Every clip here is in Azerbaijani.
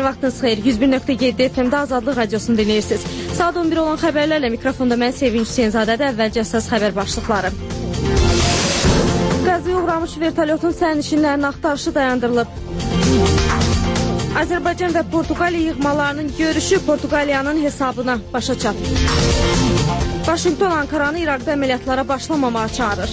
vaxtınız xeyir. 101.7 FM-də Azadlıq Radiosunu dinləyirsiniz. Saat 11 olan xəbərlərlə mikrofonda mən Sevinç Hüseynzadədə. Əvvəlcə əsas xəbər başlıqları. Qəzaya uğramış vertolyotun sərnişinlərinin axtarışı dayandırılıb. Azərbaycan və Portuqaliya yığmalarının görüşü Portuqaliyanın hesabına başa çatıb. Vaşinqton Ankaranı İraqda əməliyyatlara başlamamağa çağırır.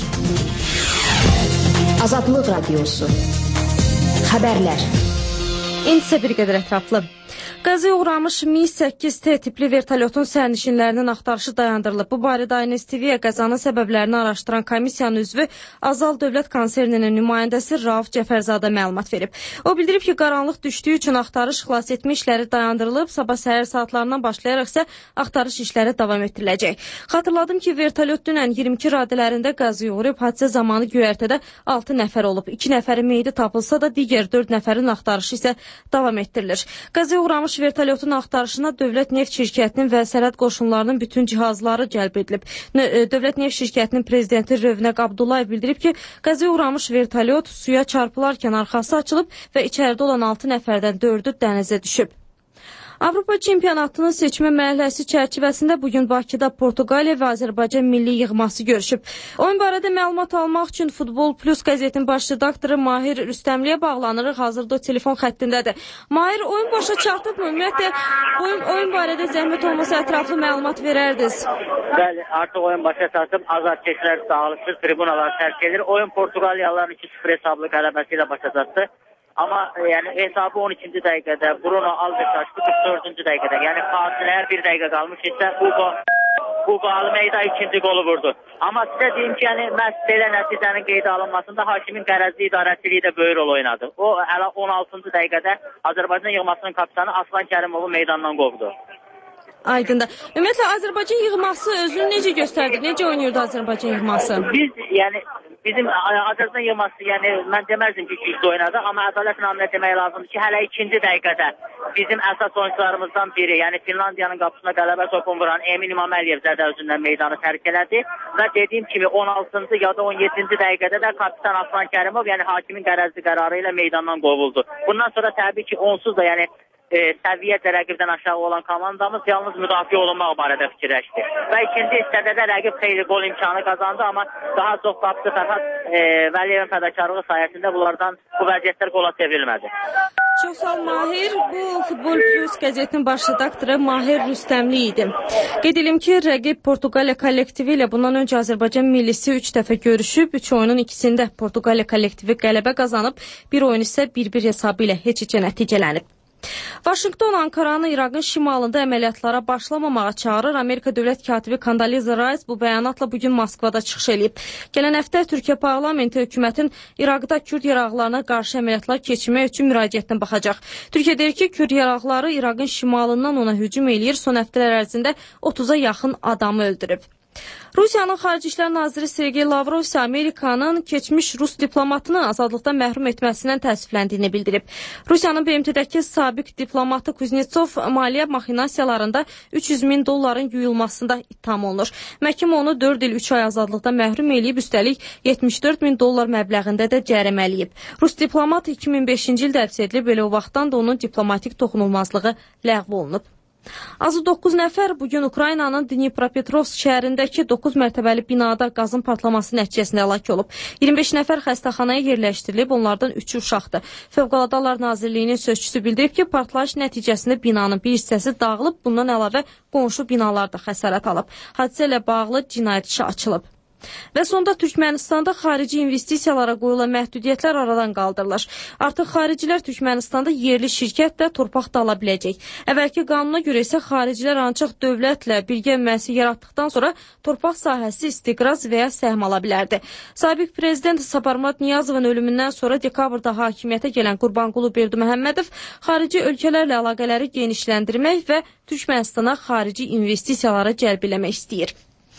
Azadlıq Radiosu. Xəbərlər. İndi isə bir qədər ətraflı. Qəzaya uğramış Mi-8T tipli vertolyotun sərnişinlərinin axtarışı dayandırılıb. Bu barədə INSTV-yə qəzanın səbəblərini araşdıran komissiyanın üzvü Azal Dövlət Konserninin nümayəndəsi Rauf Cəfərzadə məlumat verib. O bildirib ki, qaranlıq düşdüyü üçün axtarış xilas etmə işləri dayandırılıb. Sabah səhər saatlarından başlayaraq isə axtarış işləri davam etdiriləcək. Xatırladım ki, vertolyot dünən 22 radələrində qəzaya uğrayıb. Hadisə zamanı göyərtədə 6 nəfər olub. 2 nəfərin meyidi tapılsa da digər 4 nəfərin axtarışı isə davam etdirilir. Qəzaya uğramış vertolyotun axtarışına Dövlət Neft Şirkətinin və sərhəd qoşunlarının bütün cihazları cəlb edilib. Dövlət Neft Şirkətinin prezidenti Rövnəq Abdullayev bildirib ki, qəzaya uğramış vertolyot suya çarpılarkən arxası açılıb və içəridə olan 6 nəfərdən 4'ü dənizə düşüb. Avropa çempionatının seçmə mərhələsi çərçivəsində bugün Bakıda Portuqaliya və Azərbaycan milli yığması görüşüb. Oyun barədə məlumat almaq üçün Futbol Plus qəzetinin baş redaktoru Mahir Rüstəmliyə bağlanırıq. Hazırda o telefon xəttindədir. Mahir, oyun başa çatıb mı? Ümumiyyətlə, oyun barədə zəhmət olmasa ətraflı məlumat verərdiniz. Bəli, artıq oyun başa çatıb. Azarkeşlər dağılışır, tribunalar tərk edir. Oyun Portuqaliyalıların 2-0 hesablı qələbəsi ilə başa çatdı. Amma yəni hesabı 12-ci dəqiqədə, Bruno Alves açdı 44-cü dəqiqədə. Yəni fasiləyə 1 dəqiqə qalmış isə Hugo Almeida ikinci qolu vurdu. Amma sizə deyim ki, yəni məhz belə nəticənin qeydə alınmasında hakimin qərəzli idarəçiliyi də böyük rol oynadı. O hələ 16-cı dəqiqədə Azərbaycan yığmasının kapitanı Aslan Kərimovu meydandan qovdu. Aydındır. Ümumiyyətlə Azərbaycan yığması özünü necə göstərdi? Necə oynayırdı Azərbaycan yığması? Bizim Azərbaycan yığması, yəni mən deməzdim ki, güclü oynadı, amma ədalət naminə demək lazımdır ki, hələ 2-ci dəqiqədə bizim əsas oyuncularımızdan biri, yəni Finlandiyanın qapısına qələbə topunu vuran Emin İmaməliyev zədə özündən meydanı tərk elədi və dediyim kimi 16-cı ya da 17-ci dəqiqədə də kapitan Aslan Kərimov, yəni hakimin qərəzli qərarı ilə meydandan qovuldu. Bundan sonra təbii ki, onsuz da yəni səviyyətlə rəqibdən aşağı olan komandamız yalnız müdafiə olunmaq barədə fikirləşdi. Və ikinci hissədə də rəqib xeyli gol imkanı qazandı, amma daha çox qapısı Fərhad Vəliyevin fədakarlığı sayəsində bunlardan bu vəziyyətlər qola çevrilmədi. Çox sağ ol Mahir. Bu Futbol Plus qəzetinin baş redaktoru Mahir Rüstəmli idi. Qeyd edim ki, rəqib Portuqaliya kollektivi ilə bundan öncə Azərbaycan millisi 3 dəfə görüşüb. 3 oyunun ikisində Portuqaliya kollektivi qələbə qazanıb. Bir oyun isə 1-1 hesabı ilə heç-heçə nəticələnib. Vaşinqton Ankaranı İraqın şimalında əməliyyatlara başlamamağa çağırır. Amerika dövlət katibi Condoleezza Rice bu bəyanatla bugün Moskvada çıxış eləyib. Gələn həftə Türkiyə parlamenti hökumətin İraqda Kürd yaraqlarına qarşı əməliyyatlar keçirmək üçün müraciətinə baxacaq. Türkiyə deyir ki, Kürd yaraqları İraqın şimalından ona hücum eləyir. Son həftələr ərzində 30'a yaxın adamı öldürüb. Rusiyanın Xarici İşlər Naziri Sergey Lavrov isə Amerikanın keçmiş Rus diplomatını azadlıqdan məhrum etməsindən təəssüfləndiyini bildirib. Rusiyanın BMT-dəki sabiq diplomatı Kuznetsov maliyyə maxinasiyalarında $300.000 yuyulmasında ittiham olunur. Məhkəmə onu 4 il 3 ay azadlıqdan məhrum eləyib, üstəlik $74.000 məbləğində də cərimələyib. Rus diplomat 2005-ci ildə həbs edilib, elə o vaxtdan da onun diplomatik toxunulmazlığı ləğv olunub. Azı 9 nəfər bugün Ukraynanın Dnipropetrovsk şəhərindəki 9 mərtəbəli binada qazın partlaması nəticəsində həlak olub. 25 nəfər xəstəxanaya yerləşdirilib, onlardan 3 uşaqdır. Fövqəladə Hallar Nazirliyinin sözçüsü bildirib ki, partlayış nəticəsində binanın bir hissəsi dağılıb, bundan əlavə qonşu binalar da xəsarət alıb. Hadisə ilə bağlı cinayət işi açılıb. Və sonda Türkmənistanda xarici investisiyalara qoyulan məhdudiyyətlər aradan qaldırılır. Artıq xaricilər Türkmənistanda yerli şirkətlə torpaq da ala biləcək. Əvvəlki qanuna görə isə xaricilər ancaq dövlətlə birgə müəssisə yaratdıqdan sonra torpaq sahəsi istiqraz və ya səhm ala bilərdi. Sabiq prezident Saparmat Niyazovun ölümündən sonra dekabrda hakimiyyətə gələn Qurbanqulu Berdiməhəmmədov xarici ölkələrlə əlaqələri genişləndirmək və Türkmənistana xarici investisiyaları cəlb eləmək istəyir.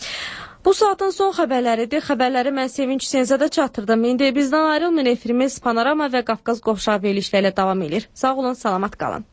Bu saatın son xəbərləridir. Xəbərləri mən Sevinç Hüseynzadə çatdırdım. İndi bizdən ayrılmayın, efirimiz Panorama və Qafqaz Qovşağı verilişləri ilə davam edir. Sağ olun, salamat qalın.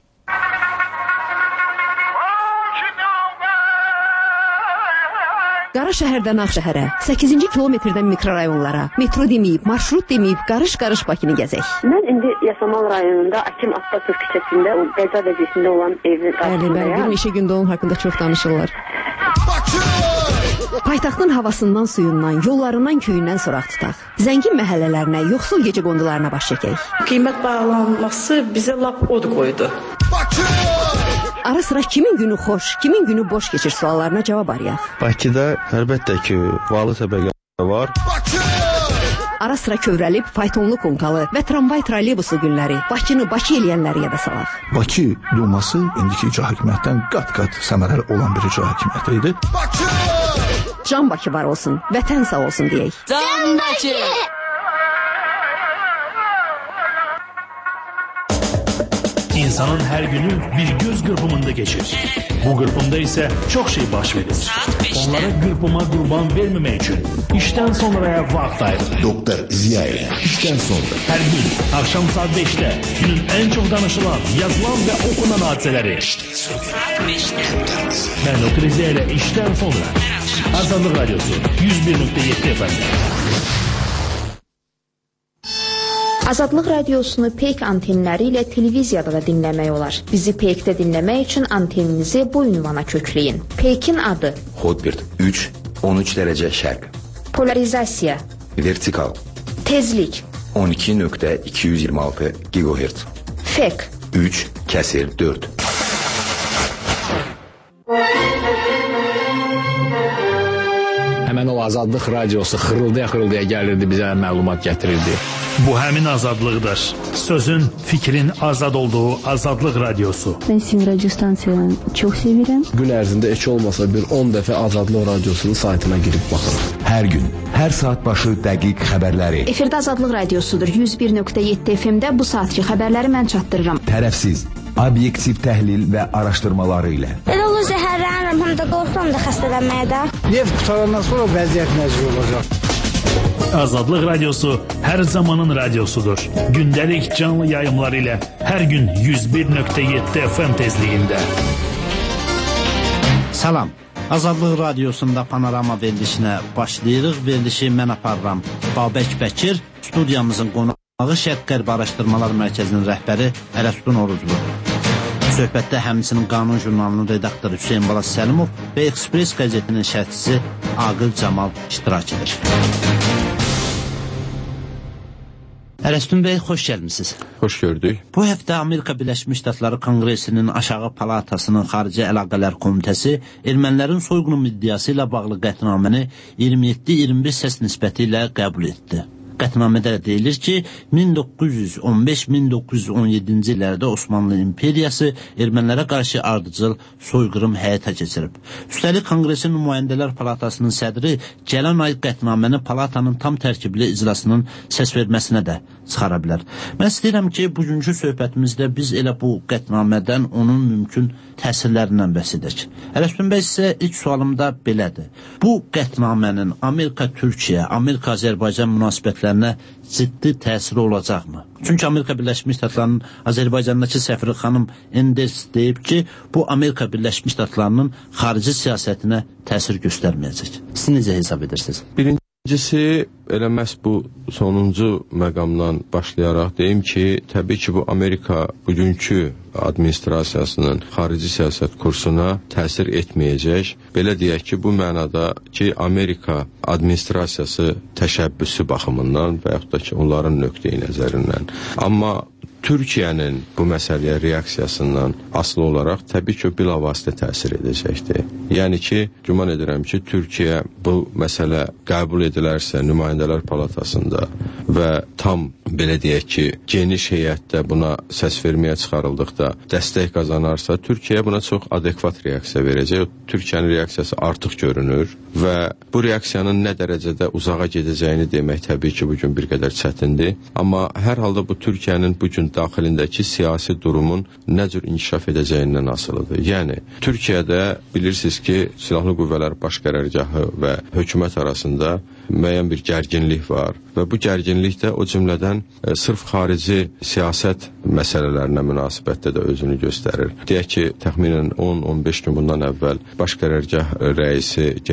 Qara şəhərdən Ağşəhərə, 8-ci kilometrdən mikrorayonlara, metro deməyib, marşrut deməyib, qarış-qarış Bakını gəzək. Mən indi Yasamal rayonunda Akim Attasov küçəsində, o Qəza vəzifəsində olan evin qarşısındayam. Bir neçə gündə onun haqqında çox danışırlar. Paytaxtın havasından, suyundan, yollarından, köyündən soraq tutaq. Zəngin məhəllələrinə, yoxsul gecəqondularına baş çəkək. Qiymət bağlanması bizə lap od qoydu. Ara sıra kimin günü xoş, kimin günü boş keçir suallarına cavab arayaq. Bakıda əlbəttə ki, valı təbəqə var. Ara sıra kövrəlib, faytonlu konkalı və tramvay trolleybusu günləri, Bakını Bakı eləyənləri yada salaq. Bakı Duması indiki icra hakimiyyətdən qat-qat səmərəli olan bir icra hakimiyyəti idi. Can Bakı var olsun, vətən sağ olsun deyək. Can Bakı! İnsanın her günü bir göz qırpımında geçir. Bu qırpımda ise çok şey baş verir. Onlara qırpıma qurban vermemek için işten sonraya vaxt ayırır. Doktor Ziya ile işten sonra. Her gün akşam saat 5'te günün en çok danışılan, yazılan ve okunan hadiseleri. Ben Doktor Ziya ile işten sonra. Azadlık Radyosu 101.7 FM. Azadlıq radiosunu Peyk antenləri ilə televiziyada da dinləmək olar. Bizi Peykdə dinləmək üçün anteninizi bu ünvana kökləyin. Peykin adı Hotbird 3, 13 dərəcə şərq. Polarizasiya Vertikal. Tezlik 12.226 GHz. Fek 3, kəsir 4. Həmən o Azadlıq radiosu xırıldaya gəlirdi, bizə məlumat gətirirdi. Bu həmin azadlıqdır. Sözün, fikrin azad olduğu Azadlıq Radyosu. Ben sizin radyo stansiyanı çok sevirəm. Gün ərzində heç olmasa bir 10 dəfə Azadlıq Radyosunun saytına girib baxırıq. Hər gün, hər saat başı dəqiq xəbərləri. Efirdə Azadlıq Radiosudur. 101.7 FM-də bu saatki xəbərləri mən çatdırıram. Tərəfsiz, obyektiv təhlil və araşdırmaları ilə. Elə olur zəhərlənirəm, həm də qorxuram da xəstələnməyə də. Neft qutarandan sonra vəziyyət necə olacaq? Azadlıq Radyosu hər zamanın radyosudur. Gündəlik canlı yayımları ilə hər gün 101.7 FM tezliyində. Salam. Azadlıq Radyosunda panorama verilişinə başlayırıq. Verilişi mən aparıram. Babək Bəkir, studiyamızın qonağı Şərq-Qərb Araşdırmalar Mərkəzinin rəhbəri Ələsdun Oruclu. Söhbətdə həmçinin Qanun jurnalının redaktoru Hüseyn Balas Səlimov və Express qəzetinin şərhçisi Aqil Camal iştirak edir. Ələsdun bəy, xoş gəlmisiniz. Xoş gördük. Bu həftə Amerika Birləşmiş Ştatları Konqresinin Aşağı Palatasının Xarici Əlaqələr Komitəsi ermənilərin soyqınım iddiası ilə bağlı qətnaməni 27-21 səs nisbəti ilə qəbul etdi. Qətnamədə deyilir ki, 1915-1917-ci illərdə Osmanlı İmperiyası ermənilərə qarşı ardıcıl soyqırım həyata keçirib. Üstəlik, Konqresin Nümayəndələr Palatasının sədri gələn ay qətnaməni palatanın tam tərkibli iclasının səs verməsinə də çıxara bilər. Mən istəyirəm ki, bugünkü söhbətimizdə biz elə bu qətnamədən onun mümkün təsirlərindən bəhs edək. Ələsdun bəy, sizə ilk sualım da belədir. Bu qətnamənin Amerika-Türkiyə, Amerika-Azərbaycan münasibətlərinə ciddi təsiri olacaqmı? Çünki Amerika Birləşmiş Ştatlarının Azərbaycandakı səfiri xanım Enders deyib ki, bu Amerika Birləşmiş Ştatlarının xarici siyasətinə təsir göstərməyəcək. Siz necə hesab edirsiniz? Birincisi, elə məhz bu sonuncu məqamdan başlayaraq deyim ki, təbii ki, bu Amerika bugünkü administrasiyasının xarici siyasət kursuna təsir etməyəcək. Belə deyək ki, bu mənada ki, Amerika administrasiyası təşəbbüsü baxımından və yaxud da ki, onların nöqteyi nəzərindən. Amma Türkiyənin bu məsələyə reaksiyasından asılı olaraq təbii ki, bilavasitə təsir edəcəkdir. Yəni ki, güman edirəm ki, Türkiyə bu məsələ qəbul edilərsə Nümayəndələr Palatasında və tam, belə deyək ki, geniş heyətdə buna səs verməyə çıxarıldıqda dəstək qazanarsa, Türkiyə buna çox adekvat reaksiya verəcək. Türkiyənin reaksiyası artıq görünür və bu reaksiyanın nə dərəcədə uzağa gedəcəyini demək təbii ki, bugün bir qədər çətindir. Amma hər halda bu Türkiyənin bugün daxilindəki siyasi durumun nə cür inkişaf edəcəyindən asılıdır. Yəni, Türkiyədə bilirsiniz ki, Silahlı Qüvvələr Baş Qərargahı və hökumət arasında müəyyən bir gərginlik var və bu gərginlik də o cümlədən sırf xarici siyasət məsələlərinə münasibətdə də özünü göstərir. Deyək ki, təxminən 10-15 gün bundan əvvəl Baş Qərargah rəisi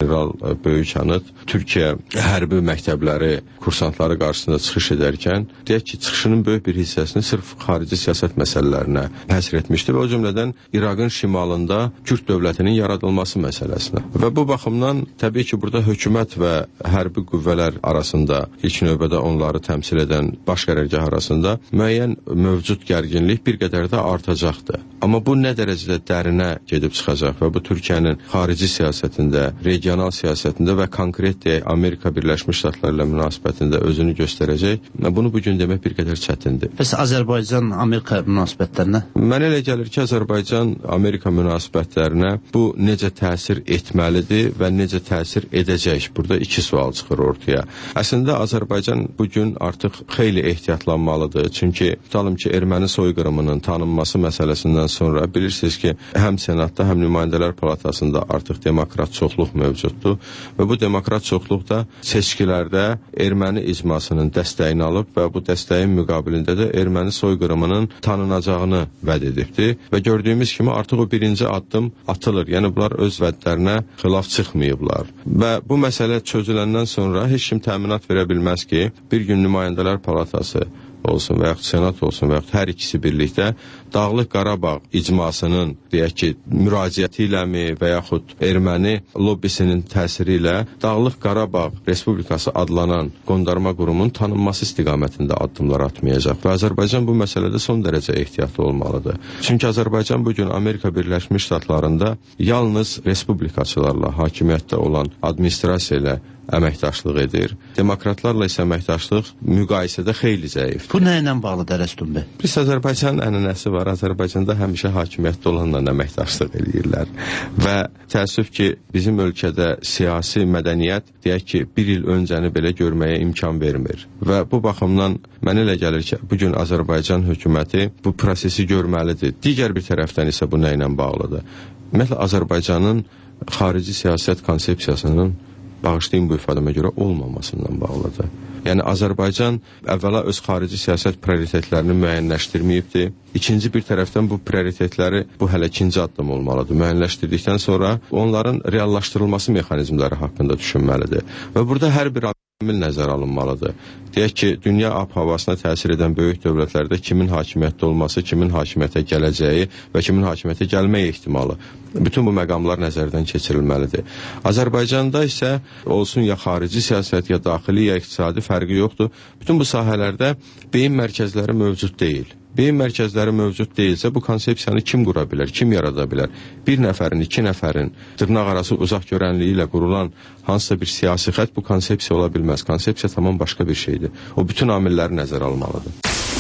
general Böyük Anıt Türkiyə hərbi məktəbləri, kursantları qarşısında çıxış edərkən, deyək ki, çıxışının böyük bir hissəsini sırf xarici siyasət məsələlərinə həsr etmişdi və o cümlədən İraqın şimalında Kürd dövlətinin yaradılması məsələsinə. Və bu baxımdan təbii ki, burada hökumət və hərbi qüvvələr arasında, ilk növbədə onları təmsil edən baş qərargah arasında müəyyən mövcud gərginlik bir qədər də artacaqdır. Amma bu nə dərəcədə dərinə gedib çıxacaq və bu Türkiyənin xarici siyasətində, regional siyasətində və konkret deyək Amerika Birləşmiş Ştatları ilə münasibətində özünü göstərəcək. Bunu bugün demək bir qədər çətindir. Bəs Azərbaycan-Amerika münasibətlərinə? Mənə elə gəlir ki, Azərbaycan-Amerika münasibətlərinə bu necə təsir etməlidir və necə təsir edəcək? Burada iki sual çıxır ortaya. Əslində Azərbaycan bugün artıq xeyli ehtiyatlanmalıdır. Çünki tutalım ki, erməni soyqırımının tanınması məsələsindən sonra bilirsiniz ki, həm Senatda, həm Nümayəndələr Palatasında artıq demokrat çoxluq mövcuddur və bu demokrat çoxluq da seçkilərdə erməni icmasının dəstəyini alıb və bu dəstəyin müqabilində də erməni soyqırımının tanınacağını vəd edibdir və gördüyümüz kimi artıq o birinci addım atılır. Yəni bunlar öz vədlərinə xilaf çıxmayıblar və bu məsələ çözüləndən sonra heç kim təminat verə bilməz ki, bir gün Nümayəndələr Palatası olsun və yaxud Senat olsun və yaxud hər ikisi birlikdə Dağlıq Qarabağ icmasının, deyək ki, müraciəti iləmi və yaxud erməni lobbisinin təsiri ilə Dağlıq Qarabağ Respublikası adlanan qondarma qurumun tanınması istiqamətində addımlar atmayacaq və Azərbaycan bu məsələdə son dərəcə ehtiyatlı olmalıdır. Çünki Azərbaycan bugün Amerika Birləşmiş Ştatlarında yalnız respublikaçılarla, hakimiyyətdə olan administrasiya ilə əməkdaşlıq edir. Demokratlarla isə əməkdaşlıq müqayisədə xeyli zəifdir. Bu nə ilə bağlıdır Rəstum bəy? Biz Azərbaycanın ənənəsi var. Azərbaycanda həmişə hakimiyyətdə olanla əməkdaşlıq edirlər. Və təəssüf ki, bizim ölkədə siyasi mədəniyyət, deyək ki, bir il öncəni belə görməyə imkan vermir. Və bu baxımdan mənə elə gəlir ki, bugün Azərbaycan hökuməti bu prosesi görməlidir. Digər bir tərəfdən isə bu nə ilə bağlıdır? Ümumiyyətlə, Azərbaycanın xarici siyasət konsepsiyasının bağışlayın bu ifadəmə görə olmamasından bağlıdır. Yəni Azərbaycan əvvəla öz xarici siyasət prioritetlərini müəyyənləşdirməyibdir. İkinci bir tərəfdən bu prioritetləri bu hələ ikinci addım olmalıdır. Müəyyənləşdirdikdən sonra onların reallaşdırılması mexanizmləri haqqında düşünməlidir. Və burada hər bir amil nəzərə alınmalıdır. Deyək ki, dünya ab-havasına təsir edən böyük dövlətlərdə kimin hakimiyyətdə olması, kimin hakimiyyətə gələcəyi və kimin hakimiyyətə gəlmək ehtimalı. Bütün bu məqamlar nəzərdən keçirilməlidir. Azərbaycanda isə olsun ya xarici siyasət, ya daxili, ya iqtisadi fərqi yoxdur. Bütün bu sahələrdə beyin mərkəzləri mövcud deyil. Beyin mərkəzləri mövcud deyilsə, bu konsepsiyanı kim qura bilər, kim yarada bilər? Bir nəfərin, iki nəfərin dırnaq arası uzaq görənliyi ilə qurulan hansısa bir siyasi xətt bu konsepsiya ola bilməz. Konsepsiya tamam başqa bir şeydir. O bütün amilləri nəzərə almalıdır.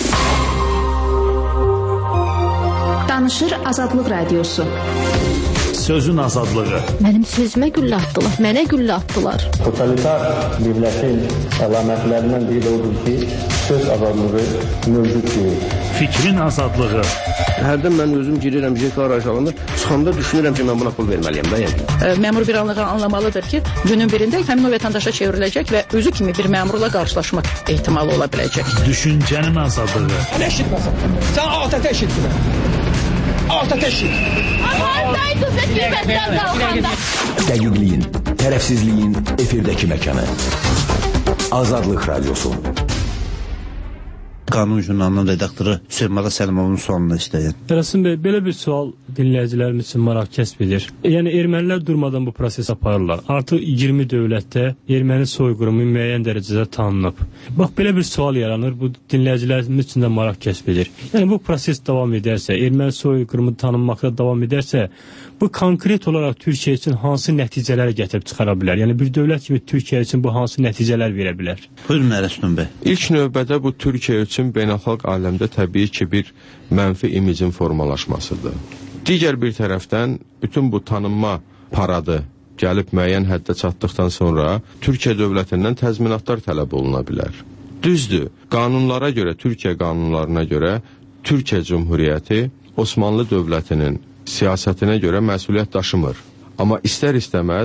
Danışır Azadlıq Radiosu. Sözün azadlığı. Mənim sözümə güllə atdılar, mənə güllə atdılar. Totalitar dövlətin əlamətlərindən biri də odur ki, söz azadlığı mövcud deyil. Fikrin azadlığı. Hərdən mən özüm girirəm JK arayışlarında, çıxanda düşünürəm ki, mən buna pul verməliyəm da yəni. Məmur bir anlığa anlamalıdır ki, günün birində həmin o vətəndaşa çevriləcək və özü kimi bir məmurla qarşılaşmaq ehtimalı ola biləcək. Düşüncənin azadlığı. Nə eşitməsən? Sən ATƏT eşitmə. ATƏT eşit. Dəqiqliyin, tərəfsizliyin efirdəki məkanı. Azadlıq Radiosu. Qanun jurnalının redaktoru Sürməla Səlimovun sualını istəyir. Rəsim bəy, belə bir sual dinləyicilərimiz üçün maraq kəsb edir. Yəni, ermənilər durmadan bu prosesi aparırlar. Artıq 20 dövlətdə erməni soyqırımı müəyyən dərəcədə tanınıb. Bax, belə bir sual yaranır, bu dinləyicilərimiz üçün də maraq kəsb edir. Yəni, bu proses davam edərsə, erməni soyqırımı tanınmaqda davam edərsə, bu konkret olaraq Türkiyə üçün hansı nəticələr gətirib çıxara bilər? Yəni, bir dövlət kimi Türkiyə üçün bu hansı nəticələr verə bilər? Buyurun, Rəstum bəy. İlk növbədə bu Türkiyə üçün beynəlxalq aləmdə təbii ki, bir mənfi imicin formalaşmasıdır. Digər bir tərəfdən, bütün bu tanınma paradı gəlib müəyyən həddə çatdıqdan sonra Türkiyə dövlətindən təzminatlar tələb oluna bilər. Düzdür, qanunlara görə, Türkiyə qanunlarına görə Türkiyə Cumhuriyyəti Osmanlı dövlətinin siyasətinə görə məsuliyyət daşımır. Amma istər-istəməz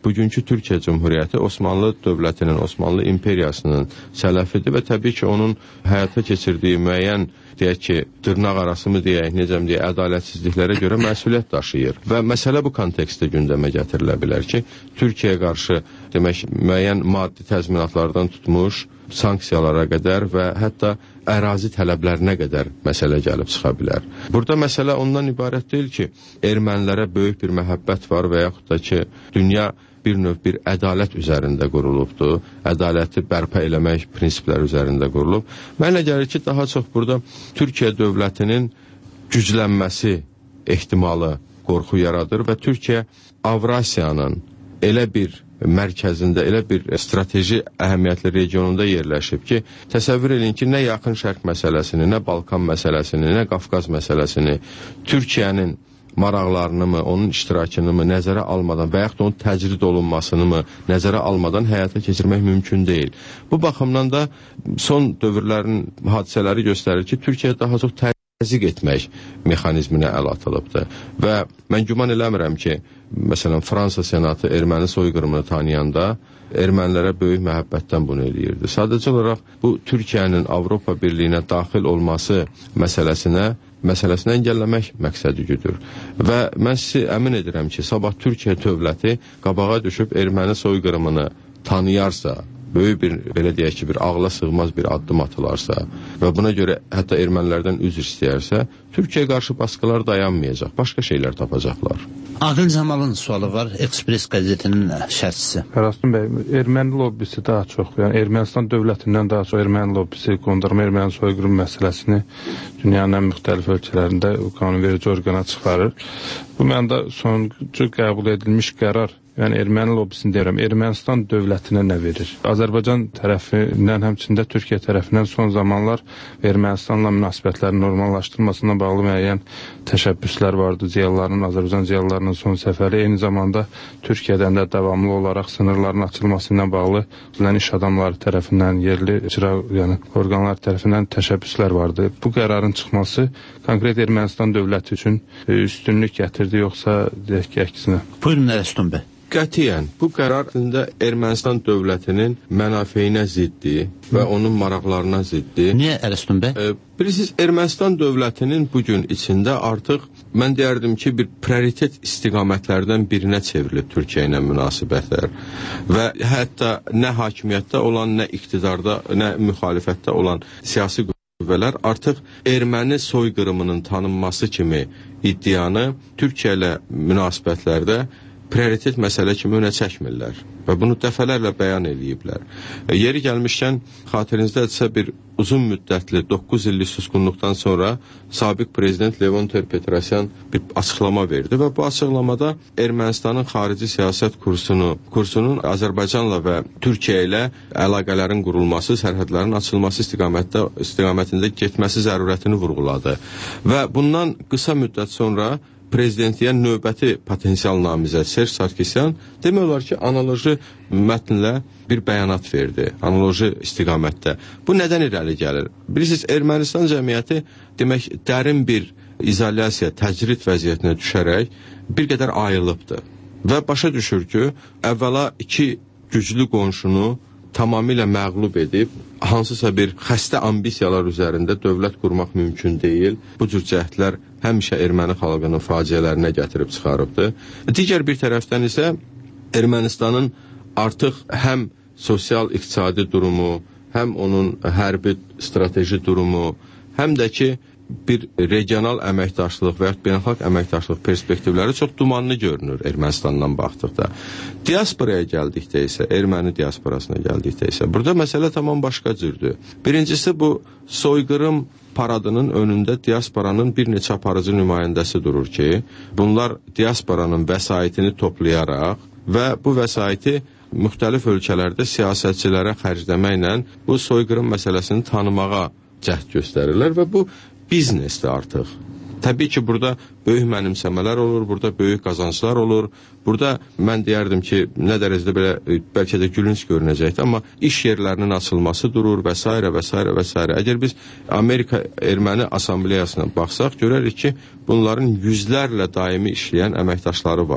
bugünkü Türkiyə Cümhuriyyəti Osmanlı dövlətinin, Osmanlı imperiyasının sələfidir və təbii ki, onun həyata keçirdiyi müəyyən, deyək ki, dırnaq arası mı deyək, necəm deyək, ədalətsizliklərə görə məsuliyyət daşıyır. Və məsələ bu kontekstdə gündəmə gətirilə bilər ki, Türkiyəyə qarşı demək, müəyyən maddi təzminatlardan tutmuş, sanksiyalara qədər və hətta ərazi tələblərinə qədər məsələ gəlib çıxa bilər. Burada məsələ ondan ibarət deyil ki, ermənilərə böyük bir məhəbbət var və yaxud da ki, dünya bir növ bir ədalət üzərində qurulubdur, ədaləti bərpa eləmək prinsipləri üzərində qurulub. Mənə gəlir ki, daha çox burada Türkiyə dövlətinin güclənməsi ehtimalı qorxu yaradır və Türkiyə Avrasiyanın elə bir mərkəzində, elə bir strateji əhəmiyyətli regionunda yerləşib ki, təsəvvür edin ki, nə yaxın şərq məsələsini, nə Balkan məsələsini, nə Qafqaz məsələsini Türkiyənin maraqlarını mı, onun iştirakını mı nəzərə almadan və yaxud da onun təcrid olunmasını mı nəzərə almadan həyata keçirmək mümkün deyil. Bu baxımdan da son dövrlərin hadisələri göstərir ki, Türkiyə daha çox təzyiq etmək mexanizminə əl atılıbdır. Və mən güman eləmirəm ki, məsələn, Fransa Senatı erməni soyqırımını tanıyanda ermənilərə böyük məhəbbətdən bunu eləyirdi. Sadəcə olaraq bu Türkiyənin Avropa Birliyinə daxil olması məsələsini əngəlləmək məqsədi güdür. Və mən sizi əmin edirəm ki, sabah Türkiyə dövləti qabağa düşüb erməni soyqırımını tanıyarsa, böyük bir, belə deyək ki, bir ağla sığmaz bir addım atılarsa və buna görə hətta ermənilərdən üzr istəyərsə, Türkiyəyə qarşı baskılar dayanmayacaq, başqa şeylər tapacaqlar. Adil Zamalın sualı var, Ekspres qəzetinin şərhçisi. Qarasın bəy, erməni lobbisi daha çox, yəni Ermənistan dövlətindən daha çox erməni lobbisi qondurma, erməni soyqırım məsələsini dünyanın ən müxtəlif ölkələrində qanunverici orqana çıxarır. Bu məndə sonuncu qəbul edilmiş qərar, yəni erməni lobbisini deyirəm, Ermənistan dövlətinə nə verir? Azərbaycan tərəfindən, həmçində Türkiyə tərəfindən son zamanlar Ermənistanla münasibətlərin normallaşdırılmasına bağlı müəyyən təşəbbüslər vardı. Azərbaycan ziyalılarının son səfəri, eyni zamanda Türkiyədən də davamlı olaraq sınırların açılması ilə bağlı iş adamları tərəfindən, yerli icra orqanlar tərəfindən təşəbbüslər vardı. Bu qərarın çıxması konkret Ermənistan dövləti üçün üstünlük gətirdi, yoxsa deyək ki, əksinə? Buyurun, Ərəstun bəy. Qətiyyən, bu qərar Ermənistan dövlətinin mənafeyinə ziddir və onun maraqlarına ziddir. Niyə, Ərəstun bəy? Bilirsiniz, Ermənistan dövlətinin bugün içində artıq, mən deyərdim ki, bir prioritet istiqamətlərdən birinə çevrilib Türkiyə ilə münasibətlər. Və hətta nə hakimiyyətdə olan, nə iqtidarda, nə müxalifətdə olan siyasi qüvvələr artıq erməni soyqırımının tanınması kimi iddianı Türkiyə ilə münasibətlərdə prioritet məsələ kimi önə çəkmirlər və bunu dəfələrlə bəyan eləyiblər. Yeri gəlmişkən, xatirinizdə bir uzun müddətli 9 illik susqunluqdan sonra sabiq prezident Levon Ter-Petrosyan bir açıqlama verdi və bu açıqlamada Ermənistanın xarici siyasət kursunun Azərbaycanla və Türkiyə ilə əlaqələrin qurulması, sərhədlərin açılması istiqamətində getməsi zərurətini vurğuladı. Və bundan qısa müddət sonra prezidentliyə növbəti potensial namizəd Serj Sarkisyan demək olar ki, analoji mətnlə bir bəyanat verdi, analoji istiqamətdə. Bu nədən irəli gəlir? Bilirsiniz, Ermənistan cəmiyyəti demək dərin bir izolyasiya, təcrid vəziyyətinə düşərək bir qədər ayılıbdır və başa düşür ki, əvvəla iki güclü qonşunu tamamilə məğlub edib, hansısa bir xəstə ambisiyalar üzərində dövlət qurmaq mümkün deyil. Bu cür cəhdlər həmişə erməni xalqının faciələrinə gətirib çıxarıbdır. Digər bir tərəfdən isə Ermənistanın artıq həm sosial-iqtisadi durumu, həm onun hərbi strateji durumu, həm də ki, bir regional əməkdaşlıq və ya beynəlxalq əməkdaşlıq perspektivləri çox dumanlı görünür Ermənistandan baxdıqda. Diasporaya gəldikdə isə, erməni diasporasına gəldikdə isə, burada məsələ tamam başqa cürdür. Birincisi, bu soyqırım paradının önündə diasporanın bir neçə aparıcı nümayəndəsi durur ki, bunlar diasporanın vəsaitini toplayaraq və bu vəsaiti müxtəlif ölkələrdə siyasətçilərə xərcləməklə bu soyqırım məsələsini tanımağa cəhd göstərirlər və bu biznesdir artıq. Təbii ki, burada böyük mənimsəmələr olur, burada böyük qazanclar olur. Burada mən deyərdim ki, nə dərəcədə belə bəlkə də gülünc görünəcəkdir, amma iş yerlərinin açılması durur və s. və s. və s. Əgər biz Amerika Erməni Assambleyasına baxsaq, görərik ki, bunların yüzlərlə daimi işləyən əməkdaşları var.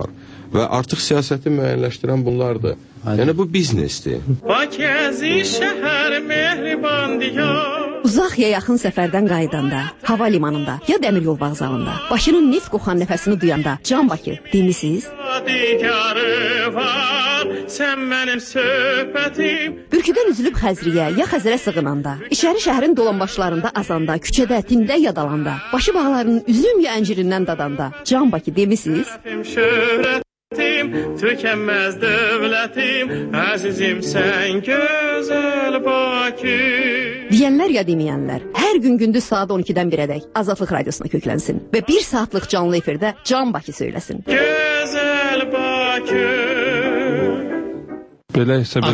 Və artıq siyasəti müəyyənləşdirən bunlardır. Yəni bu biznesdir. Uzaq ya yaxın səfərdən qayıdanda, hava limanında ya dəmir yol vağzalında, başının neft qoxan nəfəsini duyanda, Can Bakı demisiniz? Bürküdən üzülüb Xəzriyə ya Xəzərə sığınanda, İçəri şəhərin dolanbaşlarında azanda, küçədə, tində yadalanda, başı bağlarının üzüm ya əncirindən dadanda, Can Bakı demisiniz? Tükənməz dövlətim, əzizim sən gözəl Bakı. Deyənlər ya deməyənlər, hər gün gündüz saat 12-dən 1-ədək Azadlıq Radiosuna köklənsin və 1 saatlıq canlı efirdə Can Bakı söyləsin. Gözəl Bakı. Belə hesab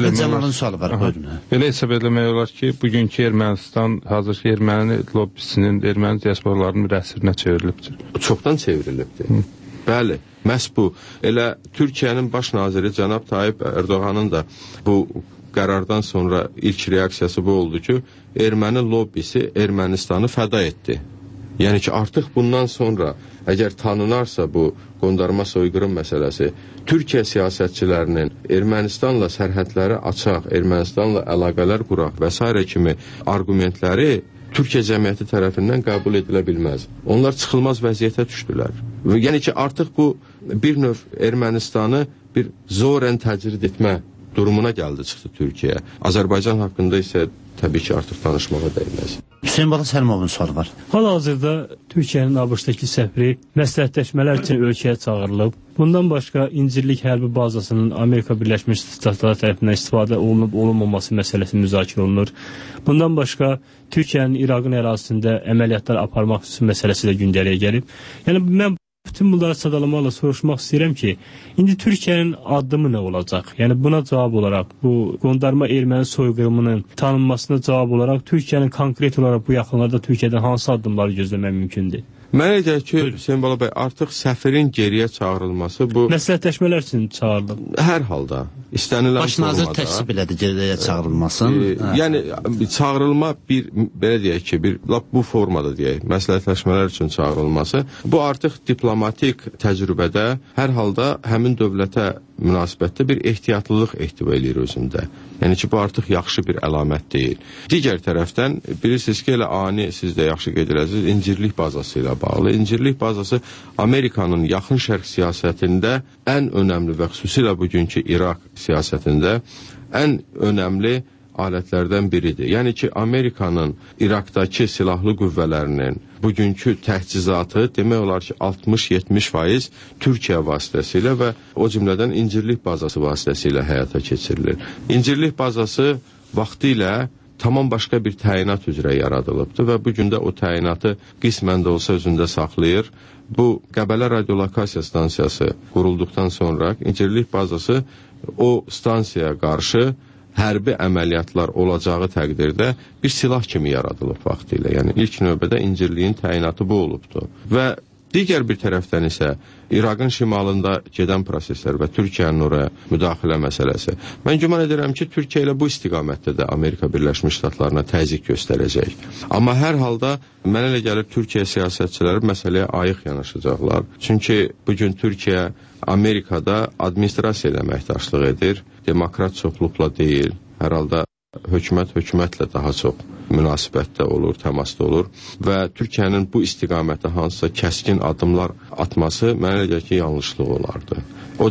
eləmək olar ki, bugünkü Ermənistan hazırki erməni lobbisinin, erməni diasporlarının bir əsrinə çevrilibdir. Çoxdan çevrilibdir. Bəli, məhz bu. Elə Türkiyənin baş naziri cənab Tayyip Erdoğanın da bu qərardan sonra ilk reaksiyası bu oldu ki, erməni lobbisi Ermənistanı fəda etdi. Yəni ki, artıq bundan sonra əgər tanınarsa bu qondarma soyqırım məsələsi, Türkiyə siyasətçilərinin Ermənistanla sərhədləri açaq, Ermənistanla əlaqələr quraq və s. kimi argumentləri Türkiyə cəmiyyəti tərəfindən qəbul edilə bilməz. Onlar çıxılmaz vəziyyətə düşdülər. Yəni ki, artıq bu bir növ Ermənistanı bir zorən təcrid etmə durumuna gəldi, çıxdı Türkiyə. Azərbaycan haqqında isə təbii ki, artıq danışmağa dəyməz. Hüseyin Bala Səlmovun sualı var. Hal-hazırda Türkiyənin ABŞ-dakı səfiri məsləhətləşmələr üçün ölkəyə çağırılıb. Bundan başqa İncirlik hərbi bazasının Amerika Birləşmiş Ştatları tərəfindən istifadə olunub-olunmaması məsələsi müzakirə olunur. Bundan başqa Türkiyənin İraqın ərazisində əməliyyatlar aparmaq məsələsi də gündəliyə gəlib. Yəni mən bütün bunları sadalamaqla soruşmaq istəyirəm ki, indi Türkiyənin addımı nə olacaq? Yəni buna cavab olaraq, bu qondarma erməni soyqırımının tanınmasına cavab olaraq Türkiyənin konkret olaraq bu yaxınlarda Türkiyədən hansı addımları gözləmək mümkündür? Mənə gəlir ki, Hüseyin Bala bəy, artıq səfirin geriyə çağırılması bu... Məsləhətləşmələr üçün çağırılıb. Hər halda. İstənilən baş nazir təksib elədi geriyə çağırılmasın. Yəni, çağırılma bir, belə deyək ki, bu formada deyək, məsləhətləşmələr üçün çağırılması, bu artıq diplomatik təcrübədə hər halda həmin dövlətə münasibətdə bir ehtiyatlılıq ehtiva edir özündə. Yəni ki, bu artıq yaxşı bir əlamət deyil. Digər tərəfdən, bilirsiniz ki, elə ani siz də yaxşı qeyd edirsiniz, İncirlik bazası ilə bağlı. İncirlik bazası Amerikanın yaxın şərq siyasətində ən önəmli və xüsusilə bugünkü İraq siyasətində ən önəmli alətlərdən biridir. Yəni ki, Amerikanın İraqdakı silahlı qüvvələrinin bugünkü təchizatı demək olar ki, 60-70% Türkiyə vasitəsilə və o cümlədən İncirlik bazası vasitəsilə həyata keçirilir. İncirlik bazası vaxtilə tamam başqa bir təyinat üzrə yaradılıbdır və bugün də o təyinatı qismən də olsa özündə saxlayır. Bu Qəbələ radiolokasiya stansiyası qurulduqdan sonra İncirlik bazası o stansiyaya qarşı hərbi əməliyyatlar olacağı təqdirdə bir silah kimi yaradılıb vaxtilə. Yəni ilk növbədə İncirliyin təyinatı bu olubdur. Və digər bir tərəfdən isə İraqın şimalında gedən proseslər və Türkiyənin oraya müdaxilə məsələsi. Mən güman edirəm ki, Türkiyə ilə bu istiqamətdə də Amerika Birləşmiş Ştatlarına təzyiq göstərəcək. Amma hər halda mənə elə gəlir Türkiyə siyasətçiləri məsələyə ayıq yanaşacaqlar. Çünki bugün Türkiyə Amerikada administrasiya ilə əməkdaşlıq edir, demokrat çoxluqla deyil, hər halda hökumətlə daha çox münasibətdə olur, təmasda olur və Türkiyənin bu istiqamətdə hansısa kəskin addımlar atması mənə elə gəlir ki, yanlışlıq olardı. O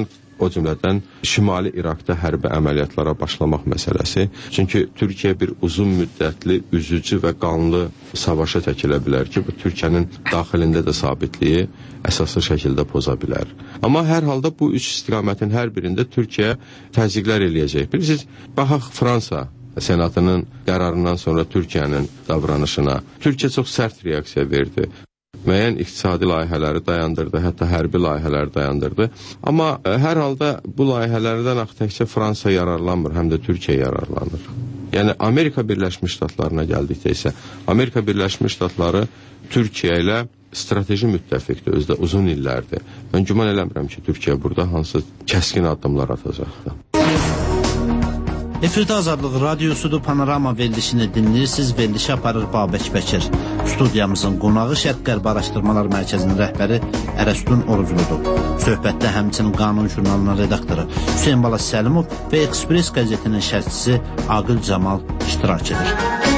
cümlədən Şimali İraqda hərbi əməliyyatlara başlamaq məsələsi. Çünki Türkiyə bir uzun müddətli, üzücü və qanlı savaşa təkilə bilər ki, bu Türkiyənin daxilində də sabitliyi əsaslı şəkildə poza bilər. Amma hər halda bu üç istiqamətin hər birində Türkiyə təzyiqlər eləyəcək. Bilirsiniz, baxaq Fransa Senatının qərarından sonra Türkiyənin davranışına. Türkiyə çox sərt reaksiya verdi. Müəyyən iqtisadi layihələri dayandırdı, hətta hərbi layihələri dayandırdı. Amma hər halda bu layihələrdən təkcə Fransa yararlanmır, həm də Türkiyə yararlanır. Yəni Amerika Birləşmiş Ştatlarına gəldikdə isə Amerika Birləşmiş Ştatları Türkiyə ilə strateji müttəfiqdir, özdə uzun illərdir. Mən güman eləmirəm ki, Türkiyə burada hansı kəskin addımlar atacaqdır. Efirdə Azadlıq Radiosudur, Panorama verilişini dinləyirsiniz. Verilişi aparır Babək Bəkir. Studiyamızın qonağı Şərq-Qərb Araşdırmalar Mərkəzinin rəhbəri Ərəstun Orucludur. Söhbətdə həmçinin Qanun jurnalının redaktoru Hüseyn Bala Səlimov və Express qəzetinin şərhçisi Aqil Camal iştirak edir.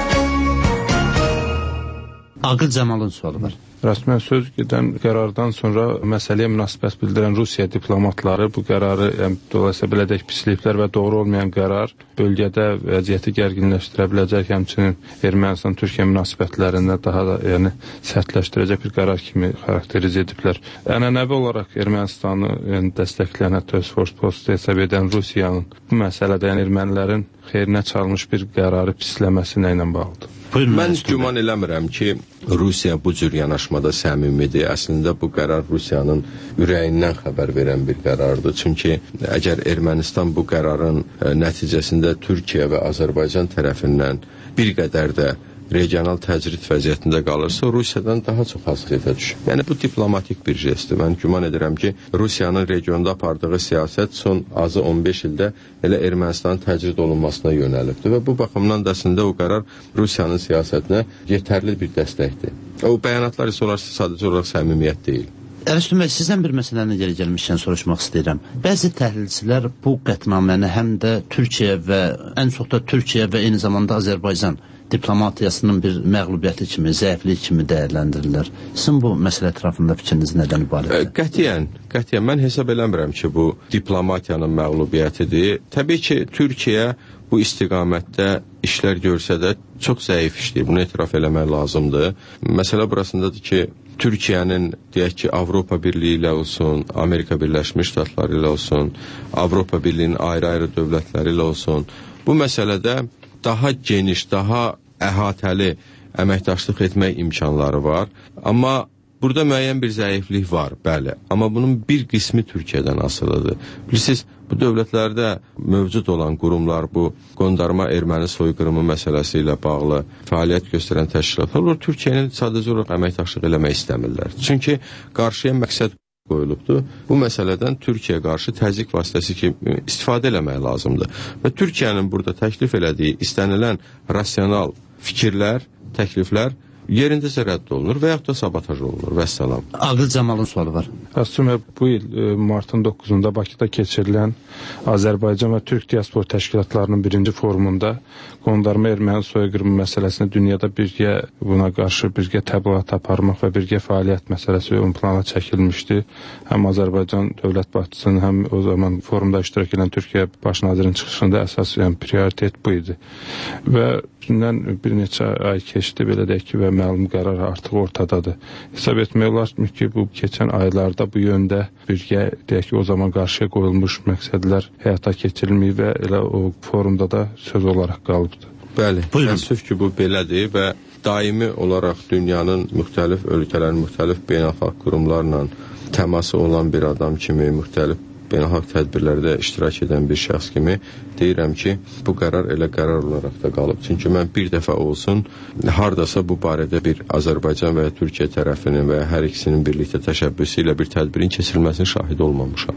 Aqil Camalın sualı var. Rəsmən söz gedən qərardan sonra məsələyə münasibət bildirən Rusiya diplomatları bu qərarı, dolayısıyla belə deyək, pisliyiblər və doğru olmayan qərar bölgədə vəziyyəti gərginləşdirə biləcək, həmçinin Ermənistan-Türkiyə münasibətlərində daha da sərtləşdirəcək bir qərar kimi xarakteriz ediblər. Ənənəvi olaraq Ermənistanı dəstəkləyən, hətta öz force postu hesab edən Rusiyanın bu məsələdə ermənilərin xeyrinə çalmış bir qərarı pisləməsi nə ilə bağlıdır? Mən güman eləmirəm ki, Rusiya bu cür yanaşmada səmimidir. Əslində bu qərar Rusiyanın ürəyindən xəbər verən bir qərardır. Çünki əgər Ermənistan bu qərarın nəticəsində Türkiyə və Azərbaycan tərəfindən bir qədər də regional təcrid vəziyyətində qalırsa, Rusiyadan daha çox hasıqətə düşür. Yəni, bu diplomatik bir jestdir. Mən güman edirəm ki, Rusiyanın regionda apardığı siyasət son azı 15 ildə elə Ermənistanın təcrid olunmasına yönəlibdir və bu baxımdan da əslində o qərar Rusiyanın siyasətinə yetərli bir dəstəkdir. O bəyanatlar isə sadəcə olaraq səmimiyyət deyil. Ərəstun bəy, sizdən bir məsələni geri gəlmişkən soruşmaq istəyirəm. Bəzi təhlilçilər bu qətnaməni həm də Türkiyə və ən çox da Türkiyə və eyni zamanda Azərbaycan diplomatiyasının bir məğlubiyyəti kimi, zəiflik kimi dəyərləndirirlər. Sizin bu məsələ ətrafında fikriniz nədən ibarətdir? Qətiyyən. Mən hesab eləmirəm ki, bu diplomatiyanın məğlubiyyətidir. Təbii ki, Türkiyə bu istiqamətdə işlər görsə də çox zəif işləyir. Bunu etiraf eləmək lazımdır. Məsələ burasındadır ki, Türkiyənin, deyək ki, Avropa Birliyi ilə olsun, Amerika Birləşmiş Ştatları ilə olsun, Avropa Birliyinin ayrı-ayrı dövlətləri ilə olsun, bu məsələdə daha geniş, daha əhatəli əməkdaşlıq etmək imkanları var. Amma burada müəyyən bir zəiflik var, bəli. Amma bunun bir qismi Türkiyədən asılıdır. Bilirsiniz, bu dövlətlərdə mövcud olan qurumlar bu qondarma erməni soyqırımı məsələsi ilə bağlı fəaliyyət göstərən təşkilatlar Türkiyənin sadəcə olaraq əməkdaşlıq eləmək istəmirlər. Çünki qarşıya məqsəd qoyulubdur. Bu məsələdən Türkiyəyə qarşı təzyiq vasitəsi kimi istifadə eləmək lazımdır. Və Türkiyənin burada təklif elədiyi istənilən rasional fikirlər, təkliflər yerindəcə rədd olunur və yaxud da sabotaj olunur. Vəssalam. Aqil Camalın sualı var. Əslində bu il martın 9-da Bakıda keçirilən Azərbaycan və Türk diaspor təşkilatlarının birinci forumunda qondarma erməni soyqırımı məsələsini dünyada birgə buna qarşı birgə təbliğat aparmaq və birgə fəaliyyət məsələsi ön plana çəkilmişdi. Həm Azərbaycan dövlət başçısının, həm o zaman forumda iştirak edən Türkiyə baş nazirinin çıxışında əsas prioritet bu idi. Və üstündən bir neçə ay keçdi, belə deyək ki, və məlum qərar artıq ortadadır. Hesab etmək olar ki, bu keçən aylarda bu yöndə birgə, deyək ki, o zaman qarşıya qoyulmuş məqsədlər həyata keçirilməyib və elə o forumda da söz olaraq qalıbdır. Bəli, təəssüf ki, bu belədir və daimi olaraq dünyanın müxtəlif ölkələrin, müxtəlif beynəlxalq qurumlarla təması olan bir adam kimi, müxtəlif beynəlxalq tədbirlərdə iştirak edən bir şəxs kimi deyirəm ki, bu qərar elə qərar olaraq da qalıb. Çünki mən bir dəfə olsun, hardasa bu barədə bir Azərbaycan və ya Türkiyə tərəfinin və ya hər ikisinin birlikdə təşəbbüsü ilə bir tədbirin keçirilməsinin şahidi olmamışam.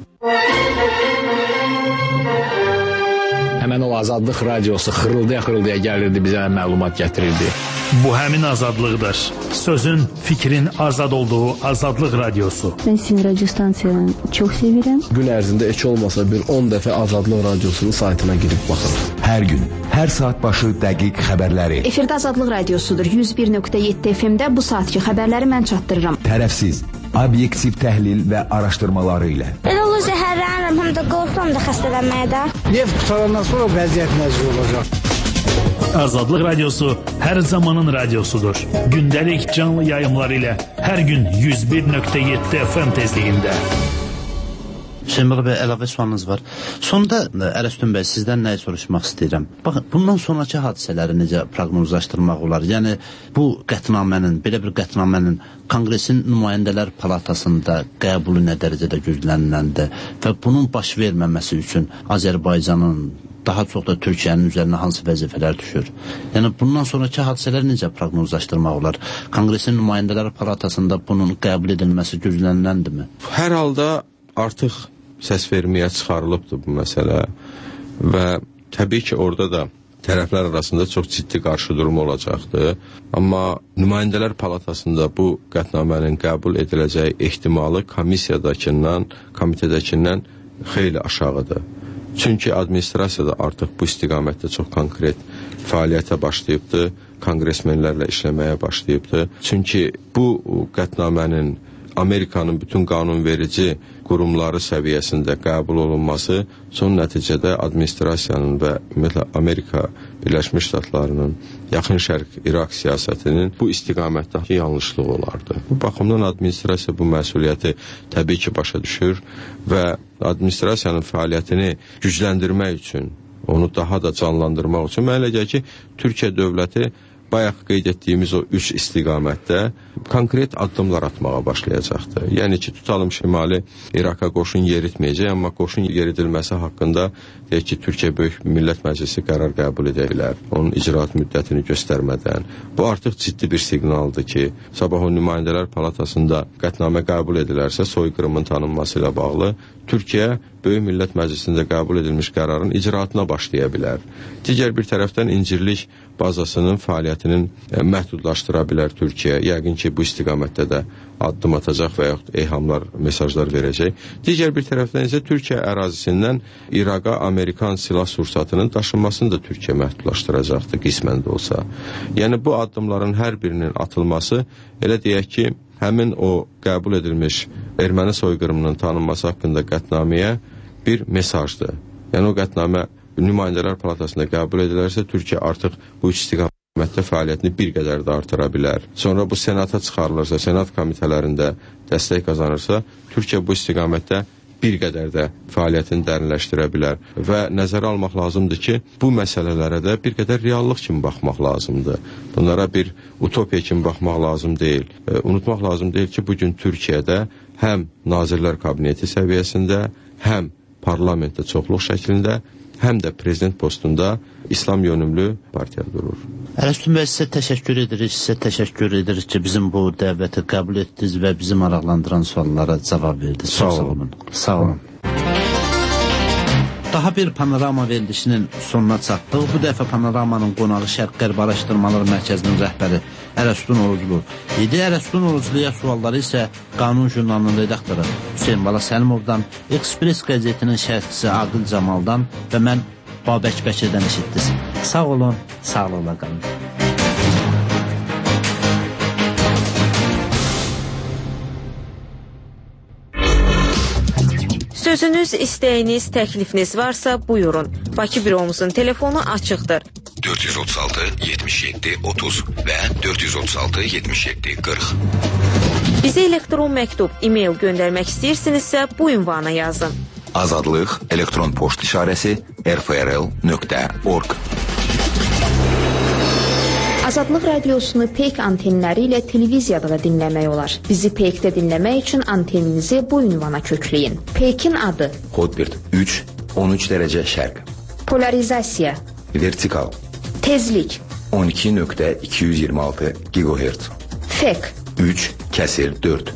Həmən o Azadlıq Radiosu xırıldaya gəlirdi, bizə məlumat gətirirdi. Bu həmin azadlıqdır. Sözün, fikrin azad olduğu Azadlıq Radiosu. Ben sizin radyo stansiyanı çok sevirəm. Gün ərzində heç olmasa bir 10 dəfə Azadlıq Radiosunun saytına girib baxırım. Hər gün, hər saat başı dəqiq xəbərləri. Efirdə Azadlıq Radiosudur. 101.7 FM-də bu saatki xəbərləri mən çatdırıram. Tərəfsiz, obyektiv təhlil və araşdırmaları ilə. Elə olur zəhərlənirəm, həm də qorxuram da xəstələnməyə də. Neft qutarandan sonra vəziyyət necə olacaq? Azadlıq Radiosu hər zamanın radiosudur. Gündəlik canlı yayımlar ilə hər gün 101.7 FM tezliyində. Hüseyin bəy, əlavə sualınız var. Sonda Ərəstun bəy, sizdən nəyi soruşmaq istəyirəm? Baxın, bundan sonraki hadisələri necə proqnozlaşdırmaq olar? Yəni, bu qətnamənin, belə bir qətnamənin Konqresin Nümayəndələr Palatasında qəbulu nə dərəcədə gözləniləndir və bunun baş verməməsi üçün Azərbaycanın, daha çox da Türkiyənin üzərinə hansı vəzifələr düşür? Yəni, bundan sonraki hadisələr necə proqnozlaşdırmaq olar? Konqresin Nümayəndələr Palatasında bunun qəbul edilməsi gözləniləndirmi? Hər halda artıq səs verməyə çıxarılıbdır bu məsələ və təbii ki, orada da tərəflər arasında çox ciddi qarşıdurma olacaqdır. Amma nümayəndələr palatasında bu qətnamənin qəbul ediləcəyi ehtimalı komitədəkindən xeyli aşağıdır. Çünki administrasiyada artıq bu istiqamətdə çox konkret fəaliyyətə başlayıbdır, konqresmenlərlə işləməyə başlayıbdır. Çünki bu qətnamənin Amerikanın bütün qanunverici qurumları səviyyəsində qəbul olunması son nəticədə administrasiyanın və ümumiyyətlə Amerika Birləşmiş Ştatlarının Yaxın Şərq İraq siyasətinin bu istiqamətdə yanlışlığı olardı. Bu baxımdan administrasiya bu məsuliyyəti təbii ki başa düşür və administrasiyanın fəaliyyətini gücləndirmək üçün, onu daha da canlandırmaq üçün mənə elə gəlir ki, Türkiyə dövləti bayaq qeyd etdiyimiz o 3 istiqamətdə konkret addımlar atmağa başlayacaqdır. Yəni ki, tutalım Şimali İraqa qoşun yeritməyəcək, amma qoşun yeridilməsi haqqında deyək ki, Türkiyə Böyük Millət Məclisi qərar qəbul edə bilər, onun icraat müddətini göstərmədən. Bu artıq ciddi bir siqnaldır ki, sabah o nümayəndələr palatasında qətnamə qəbul edilərsə, soyqırımın tanınması ilə bağlı Türkiyə Böyük Millət Məclisində qəbul edilmiş qərarın icraatına başlaya bilər. Digər bir tərəfdən incirlik bazasının fəaliyyətinin məhdudlaşdıra bilər Türkiyə. Yəqin ki, bu istiqamətdə də addım atacaq və yaxud eyhamlar, mesajlar verəcək. Digər bir tərəfdən isə Türkiyə ərazisindən İraqa Amerikan silah sursatının daşınmasını da Türkiyə məhdudlaşdıracaqdır, qismən də olsa. Yəni, bu addımların hər birinin atılması, elə deyək ki, həmin o qəbul edilmiş erməni soyqırımının tanınması haqqında qətnaməyə bir mesajdır. Yəni, o qətnamə nümayəndələr palatasında qəbul edilərsə, Türkiyə artıq bu istiqamətdə fəaliyyətini bir qədər də artıra bilər. Sonra bu senata çıxarılırsa, senat komitələrində dəstək qazanırsa, Türkiyə bu istiqamətdə bir qədər də fəaliyyətini dərinləşdirə bilər. Və nəzərə almaq lazımdır ki, bu məsələlərə də bir qədər reallıq kimi baxmaq lazımdır. Bunlara bir utopiya kimi baxmaq lazım deyil. Unutmaq lazım deyil ki, bugün Türkiyədə həm Nazirlər Kabineti səviyyəsində, həm parlamentdə çoxluq şəklində, həm də prezident postunda İslam yönümlü partiya durur. Ərəstun bəy, sizə təşəkkür edirik ki, bizim bu dəvəti qəbul etdiniz və bizi maraqlandıran suallara cavab verdiniz. Sağ olun. Daha bir panorama verilişinin sonuna çatdıq. Bu dəfə panoramanın qonağı Şərq-Qərb Araşdırmalar Mərkəzinin rəhbəri Ərəstun Oruclu idi. Ərəstun Orucluya sualları isə Qanun jurnalının redaktoru Hüseyin Bala Səlimovdan, Express qəzetinin şərhçisi Aqil Camaldan və mən Babək Bəkirdən eşitdiniz. Sağ olun, sağlıqla qalın. Sözünüz, istəyiniz, təklifiniz varsa buyurun. Bakı büromuzun telefonu açıqdır. 436-77-30 və 436-77-40. Bizə elektron məktub, e-mail göndərmək istəyirsinizsə bu ünvana yazın. Azadlıq elektron poçt işarəsi rfrl.org. Azadlıq radiosunu PEYK antenləri ilə televiziyada da dinləmək olar. Bizi PEYK-də dinləmək üçün anteninizi bu ünvana kökləyin. PEYK-in adı Kod 3, 13 dərəcə şərq. Polarizasiya. Vertikal. Tezlik. 12.226 GHz. FEK. 3/4.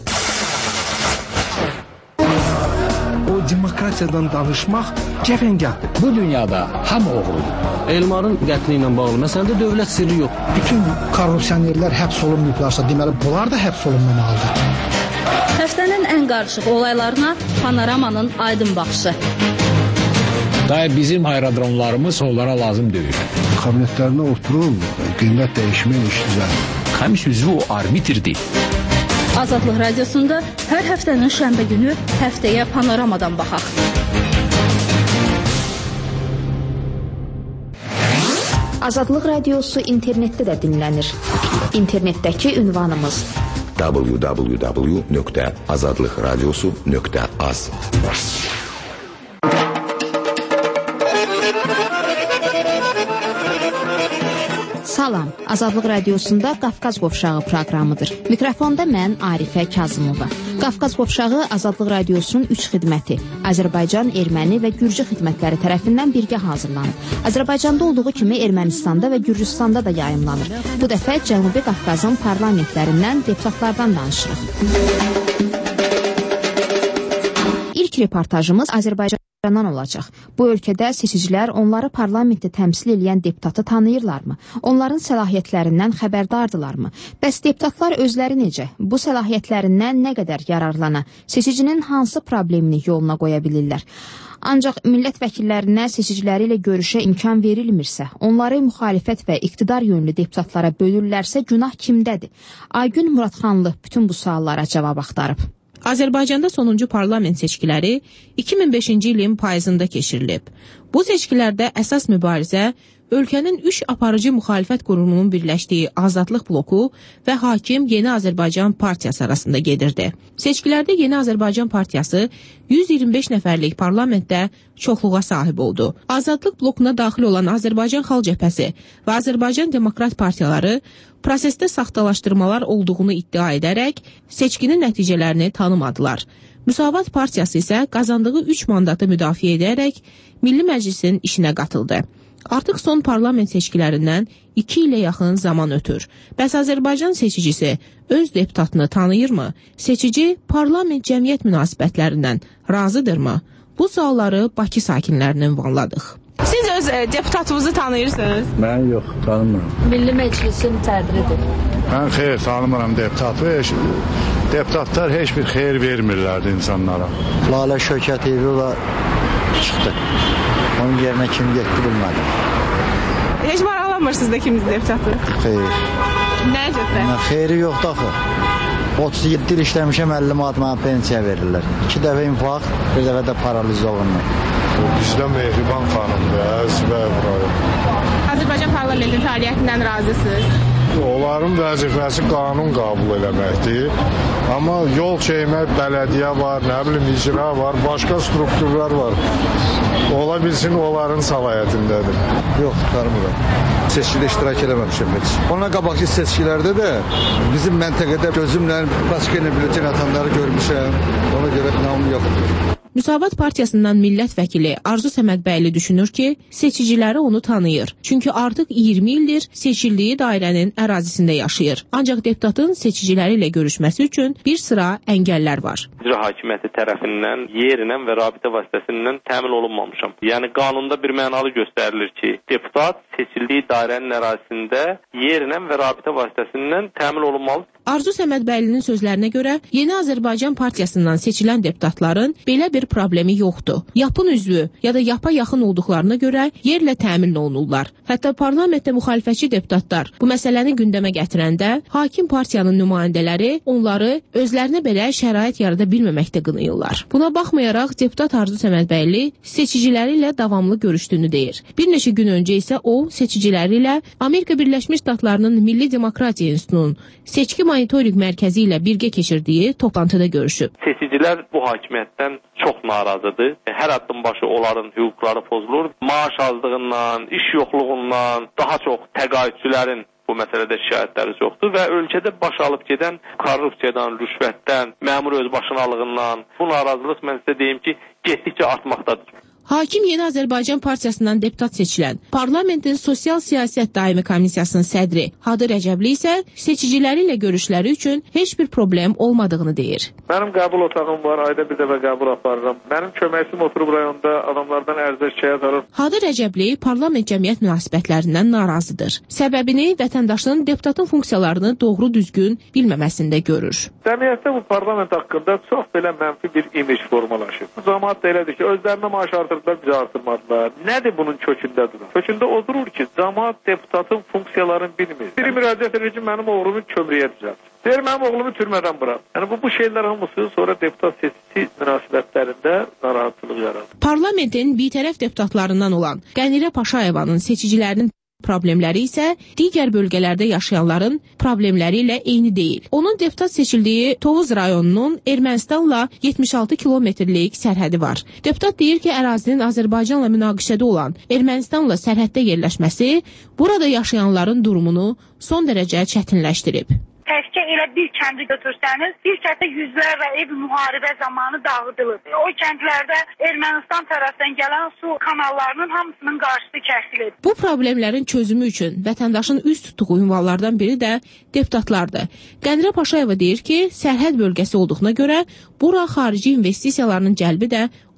O demokratiyadan danışmaq cəfəngahdır. Bu dünyada hamı oğrudur. Elmarın qətli ilə bağlı məsələdə dövlət sirri yox. Bütün korrupsionerlər həbs olunmayıblarsa, deməli bunlar da həbs olunmamalıdır. Həftənin ən qarışıq olaylarına panoramanın aydın baxışı. Dayı bizim aerodromlarımız onlara lazım deyil. Kabinetlərində oturun, qiymət dəyişmək işləyir. Həmiş üzvü o arbitrdir. Azadlıq radiosunda hər həftənin şənbə günü həftəyə panoramadan baxaq. Azadlıq radiosu internetdə də dinlənir. İnternetdəki ünvanımız www.azadlıqradiosu.az. Salam, Azadlıq radiosunda Qafqaz Qovşağı proqramıdır. Mikrofonda mən Arifə Kazımova. Qafqaz Qovşağı Azadlıq radiosunun 3 xidməti, Azərbaycan, Erməni və Gürcü xidmətləri tərəfindən birgə hazırlanıb. Azərbaycanda olduğu kimi Ermənistanda və Gürcüstanda da yayımlanır. Bu dəfə Cənubi Qafqazın parlamentlərindən, deputatlardan danışırıq. İlk reportajımız Azərbaycan olacaq. Bu ölkədə seçicilər onları parlamentdə təmsil edən deputatı tanıyırlarmı? Onların səlahiyyətlərindən xəbərdardılarmı? Bəs deputatlar özləri necə? Bu səlahiyyətlərindən nə qədər yararlana? Seçicinin hansı problemini yoluna qoya bilirlər? Ancaq millət vəkillərinə seçiciləri ilə görüşə imkan verilmirsə, onları müxalifət və iqtidar yönlü deputatlara bölürlərsə günah kimdədir? Aygün Muradxanlı bütün bu suallara cavab axtarıb. Azərbaycanda sonuncu parlament seçkiləri 2005-ci ilin payızında keçirilib. Bu seçkilərdə əsas mübarizə ölkənin 3 aparıcı müxalifət qurumunun birləşdiyi Azadlıq bloku və hakim Yeni Azərbaycan Partiyası arasında gedirdi. Seçkilərdə Yeni Azərbaycan Partiyası 125 nəfərlik parlamentdə çoxluğa sahib oldu. Azadlıq blokuna daxil olan Azərbaycan Xalq Cəbhəsi və Azərbaycan Demokrat Partiyaları prosesdə saxtalaşdırmalar olduğunu iddia edərək seçkinin nəticələrini tanımadılar. Müsavat Partiyası isə qazandığı 3 mandatı müdafiə edərək Milli Məclisin işinə qatıldı. Artıq son parlament seçkilərindən 2 ilə yaxın zaman ötür. Bəs Azərbaycan seçicisi öz deputatını tanıyırmı? Seçici parlament cəmiyyət münasibətlərindən razıdırmı? Bu sualları Bakı sakinlərindən ünvanladıq. Siz öz deputatınızı tanıyırsınız? Mən yox, tanımıram. Milli Məclisin sədridir. Mən xeyr tanımıram deputatı. Deputatlar heç bir xeyir vermirlərdi insanlara. Lalə Şökətiyeva çıxdı. Onun yerinə kim getdi bilmədim. Heç maraqlanmırsınız da kimdir deputatı? Xeyr. Nəyə görə? Xeyri yoxdur axı. 37 il işləmişəm, 50 manat mənə pensiya verirlər. 2 dəfə infarkt, bir dəfə də paraliza olunur. Bizdən Mehriban xanımdır, Sibə İbrahim. Azərbaycan parlamentinin fəaliyyətindən razısınız? Onların vəzifəsi qanun qəbul eləməkdir. Amma yol çəkmək, bələdiyyə var, nə bilim icra var, başqa strukturlar var. Ola bilsin onların səlahiyyətindədir. Yox, tanımıram. Seçkidə iştirak eləməmişəm heç. Ondan qabaqki seçkilərdə də bizim məntəqədə gözümlə başqa bülletin atanları görmüşəm. Ona görə inamım yoxdur. Müsavat Partiyasından millət vəkili Arzu Səmədbəyli düşünür ki, seçiciləri onu tanıyır. Çünki artıq 20 ildir seçildiyi dairənin ərazisində yaşayır. Ancaq deputatın seçiciləri ilə görüşməsi üçün bir sıra əngəllər var. İcra hakimiyyəti tərəfindən yerlə və rabitə vasitəsindən təmin olunmamışam. Yəni qanunda bir mənalı göstərilir ki, deputat seçildiyi dairənin ərazisində yerlə və rabitə vasitəsindən təmin olunmalıdır. Arzu Səmədbəylinin sözlərinə görə Yeni Azərbaycan Partiyasından seçilən deputatların belə bir problemi yoxdur. Yapın üzvü ya da yapa yaxın olduqlarına görə yerlə təmin olunurlar. Hətta parlamentdə müxalifətçi deputatlar bu məsələni gündəmə gətirəndə hakim partiyanın nümayəndələri onları özlərinə belə şərait yarada bilməməkdə qınayırlar. Buna baxmayaraq deputat Arzu Səmədbəyli seçiciləri ilə davamlı görüşdüyünü deyir. Bir neçə gün öncə isə o seçiciləri ilə Amerika Birləşmiş Ştatlarının Milli Demokratiya İnstitutunun seçki monitorinq mərkəzi ilə birgə keçirdiyi toplantıda görüşüb. Seçicilər bu hakimiyyətdən çox narazıdır. Hər addım başı onların hüquqları pozulur. Maaş azlığından, iş yoxluğundan, daha çox təqaüdçülərin bu məsələdə şikayətləri çoxdur və ölkədə baş alıb gedən korrupsiyadan, rüşvətdən, məmur özbaşınalığından bu narazılıq mən sizə deyim ki, getdikcə artmaqdadır. Hakim Yeni Azərbaycan Partiyasından deputat seçilən Parlamentin Sosial Siyasət Daimi Komissiyasının sədri Hadı Rəcəbli isə seçiciləri ilə görüşləri üçün heç bir problem olmadığını deyir. Mənim qəbul otağım var, ayda bir dəfə qəbul aparıram. Mənim köməkçim oturub rayonda adamlardan ərizə şikayət alır. Hadı Rəcəbli parlament cəmiyyət münasibətlərindən narazıdır. Səbəbini vətəndaşın deputatın funksiyalarını doğru düzgün bilməməsində görür. Cəmiyyətdə bu parlament haqqında çox belə mənfi bir imij formalaşır. Bu cəmiyyət də elədir ki, özlərinə maaş artırır, bizi artırmadılar. Nədir bunun kökündə duran? Kökündə o durur ki, cəmaət deputatın funksiyalarını bilmir. Biri müraciət edir ki, mənim oğlumu kömrüyə düzəlt. Deyir, mənim oğlumu türmədən bırak. Yəni bu şeylər hamısı sonra deputat seçici münasibətlərində narahatlıq yaradır. Parlamentin bitərəf deputatlarından olan Qənirə Paşayevanın seçicilərinin problemləri isə digər bölgələrdə yaşayanların problemləri ilə eyni deyil. Onun deputat seçildiyi Tovuz rayonunun Ermənistanla 76 kilometrlik sərhədi var. Deputat deyir ki, ərazinin Azərbaycanla münaqişədə olan Ermənistanla sərhəddə yerləşməsi burada yaşayanların durumunu son dərəcə çətinləşdirib. Təkcə elə bir kəndi götürsəniz, bir kənddə yüzlərlə ev müharibə zamanı dağıdılıb. O kəndlərdə Ermənistan tərəfdən gələn su kanallarının hamısının qarşısı kəsilib. Bu problemlərin çözümü üçün vətəndaşın üz tutduğu ünvanlardan biri də deputatlardır. Qənirə Paşayeva deyir ki, sərhəd bölgəsi olduğuna görə bura xarici investisiyalarının cəlbi də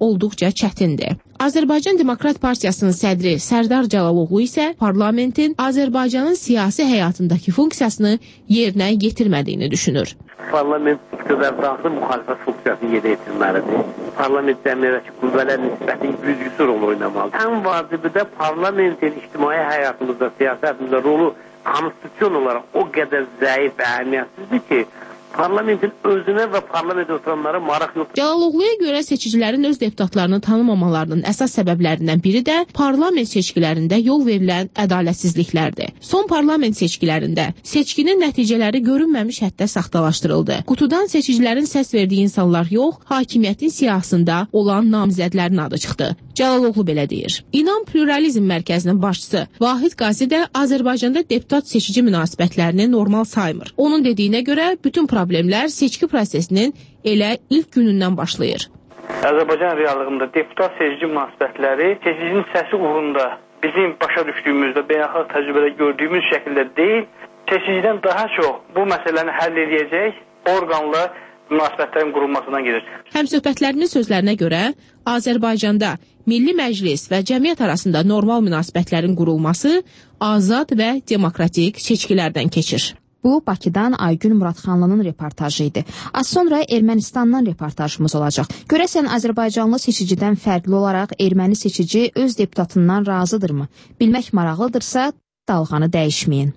olduqca çətindir. Azərbaycan Demokrat Partiyasının sədri Sərdar Cəlaloğlu isə parlamentin Azərbaycanın siyasi həyatındakı funksiyasını yerinə yetirmədiyini düşünür. Parlament iqtidardaxlı müxalifət funksiyasını yerinə yetirməlidir. Parlament cəmiyyətdəki qüvvələr nisbətən güclüsü rol oynamalıdır. Ən vacibi də parlamentin ictimai həyatımızda, siyasətimizdə rolu konstitusiyon olaraq o qədər zəif və əhəmiyyətsizdir ki, parlamentin özünə və parlament oturanlara maraq yoxdur. Cəlaloğluya görə seçicilərin öz deputatlarını tanımamalarının əsas səbəblərindən biri də parlament seçkilərində yol verilən ədalətsizliklərdir. Son parlament seçkilərində seçkinin nəticələri görünməmiş həddə saxtalaşdırıldı. Qutudan seçicilərin səs verdiyi insanlar yox, hakimiyyətin siyahısında olan namizədlərin adı çıxdı. Cəlaloğlu belə deyir. İnam Pluralizm Mərkəzinin başçısı Vahid Qazi də Azərbaycanda deputat seçici münasibətlərini normal saymır. Onun dediyinə görə bütün problemlər seçki prosesinin elə ilk günündən başlayır. Azərbaycan reallığında deputat seçici münasibətləri seçicinin səsi uğrunda bizim başa düşdüyümüzdə, beynəlxalq təcrübədə gördüyümüz şəkildə deyil, seçicidən daha çox bu məsələni həll edəcək orqanla münasibətlərin qurulmasından gedir. Həmsöhbətlərinin sözlərinə görə Azərbaycanda Milli Məclis və cəmiyyət arasında normal münasibətlərin qurulması azad və demokratik seçkilərdən keçir. Bu, Bakıdan Aygün Muradxanlının reportajı idi. Az sonra Ermənistandan reportajımız olacaq. Görəsən, Azərbaycanlı seçicidən fərqli olaraq erməni seçici öz deputatından razıdırmı? Bilmək maraqlıdırsa, dalğanı dəyişməyin.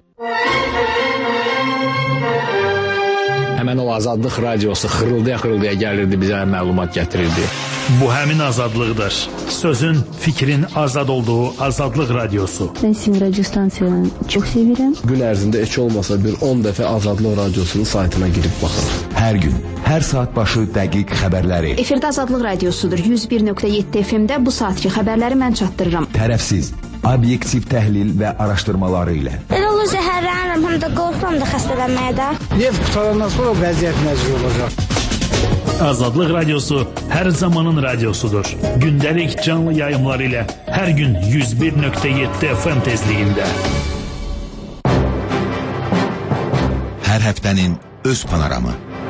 Həmən o Azadlıq radiosu xırıldaya gəlirdi, bizə məlumat gətirirdi. Bu həmin azadlıqdır. Sözün, fikrin azad olduğu Azadlıq radiosu. Ben sizin radyo stansiyanı çok seviyorum. Gün ərzində heç olmasa bir 10 dəfə Azadlıq radiosunun saytına girib baxın. Hər gün, hər saat başı dəqiq xəbərləri. Efirdə Azadlıq radiosudur. 101.7 FM-də bu saatki xəbərləri mən çatdırıram. Tərəfsiz, obyektiv təhlil və araşdırmaları ilə. Elə olur zəhərlənirəm, həm də qorxuram da xəstələnməyə də. Neft qutarandan sonra vəziyyət nəzir olacaq. Azadlıq radiosu hər zamanın radiosudur. Gündəlik canlı yayımlar ilə hər gün 101.7 FM tezliyində. Hər həftənin öz panoramı.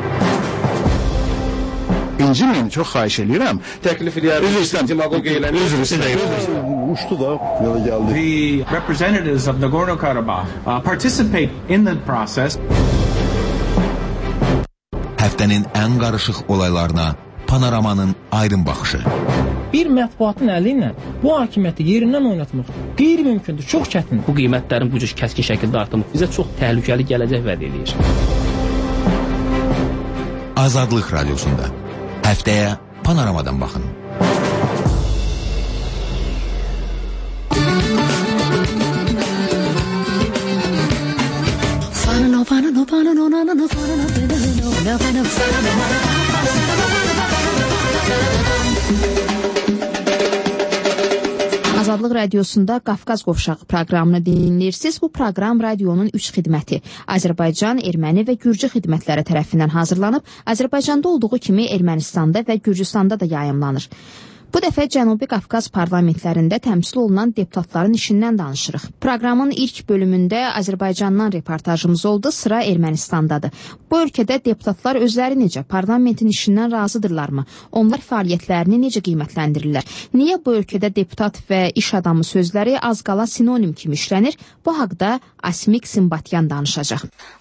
İncimin, çox xahiş edirəm. Təklif edərəm. Üzr istəyirəm. Uçdu da, yola gəldi. The representatives of Nagorno-Karabakh participate in the process. Həftənin ən qarışıq olaylarına panoramanın aydın baxışı. Bir mətbuatın əli ilə bu hakimiyyəti yerindən oynatmaq qeyri-mümkündür, çox çətindir. Bu qiymətlərin bu cür kəskin şəkildə artımı bizə çox təhlükəli gələcək vəd edir. Azadlıq radiosunda həftəyə panoramadan baxın. Azadlıq radiosunda Qafqaz qovşağı proqramını dinləyirsiniz. Bu proqram radionun 3 xidməti Azərbaycan, Erməni və Gürcü xidmətləri tərəfindən hazırlanıb, Azərbaycanda olduğu kimi Ermənistanda və Gürcüstanda da yayımlanır. Bu dəfə Cənubi Qafqaz parlamentlərində təmsil olunan deputatların işindən danışırıq. Proqramın ilk bölümündə Azərbaycandan reportajımız oldu, sıra Ermənistandadır. Bu ölkədə deputatlar özləri necə, parlamentin işindən razıdırlarmı? Onlar fəaliyyətlərini necə qiymətləndirirlər? Niyə bu ölkədə deputat və iş adamı sözləri az qala sinonim kimi işlənir? Bu haqda Asmik Simbatyan danışacaq.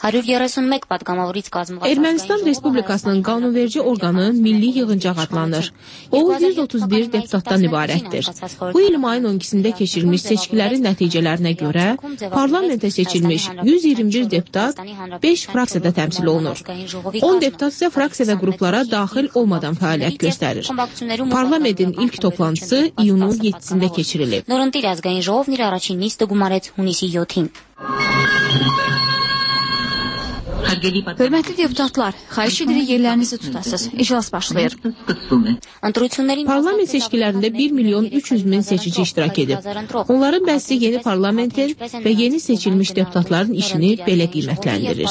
Ermənistan Respublikasının qanunverici orqanı Milli Yığıncaq adlanır. O 131 deputatdan ibarətdir. Bu il mayın 12-sində keçirilmiş seçkilərin nəticələrinə görə parlamentə seçilmiş 121 deputat 5 fraksiyada təmsil olunur. 10 deputat isə fraksiyada qruplara daxil olmadan fəaliyyət göstərir. Parlamentin ilk toplantısı iyunun 7-sində keçirilib. Hörmətli deputatlar, xahiş edirik yerlərinizi tutasınız. İclas başlayır. Parlament seçkilərində 1.300.000 seçici iştirak edib. Onların bəzi yeni parlamentin və yeni seçilmiş deputatların işini belə qiymətləndirir.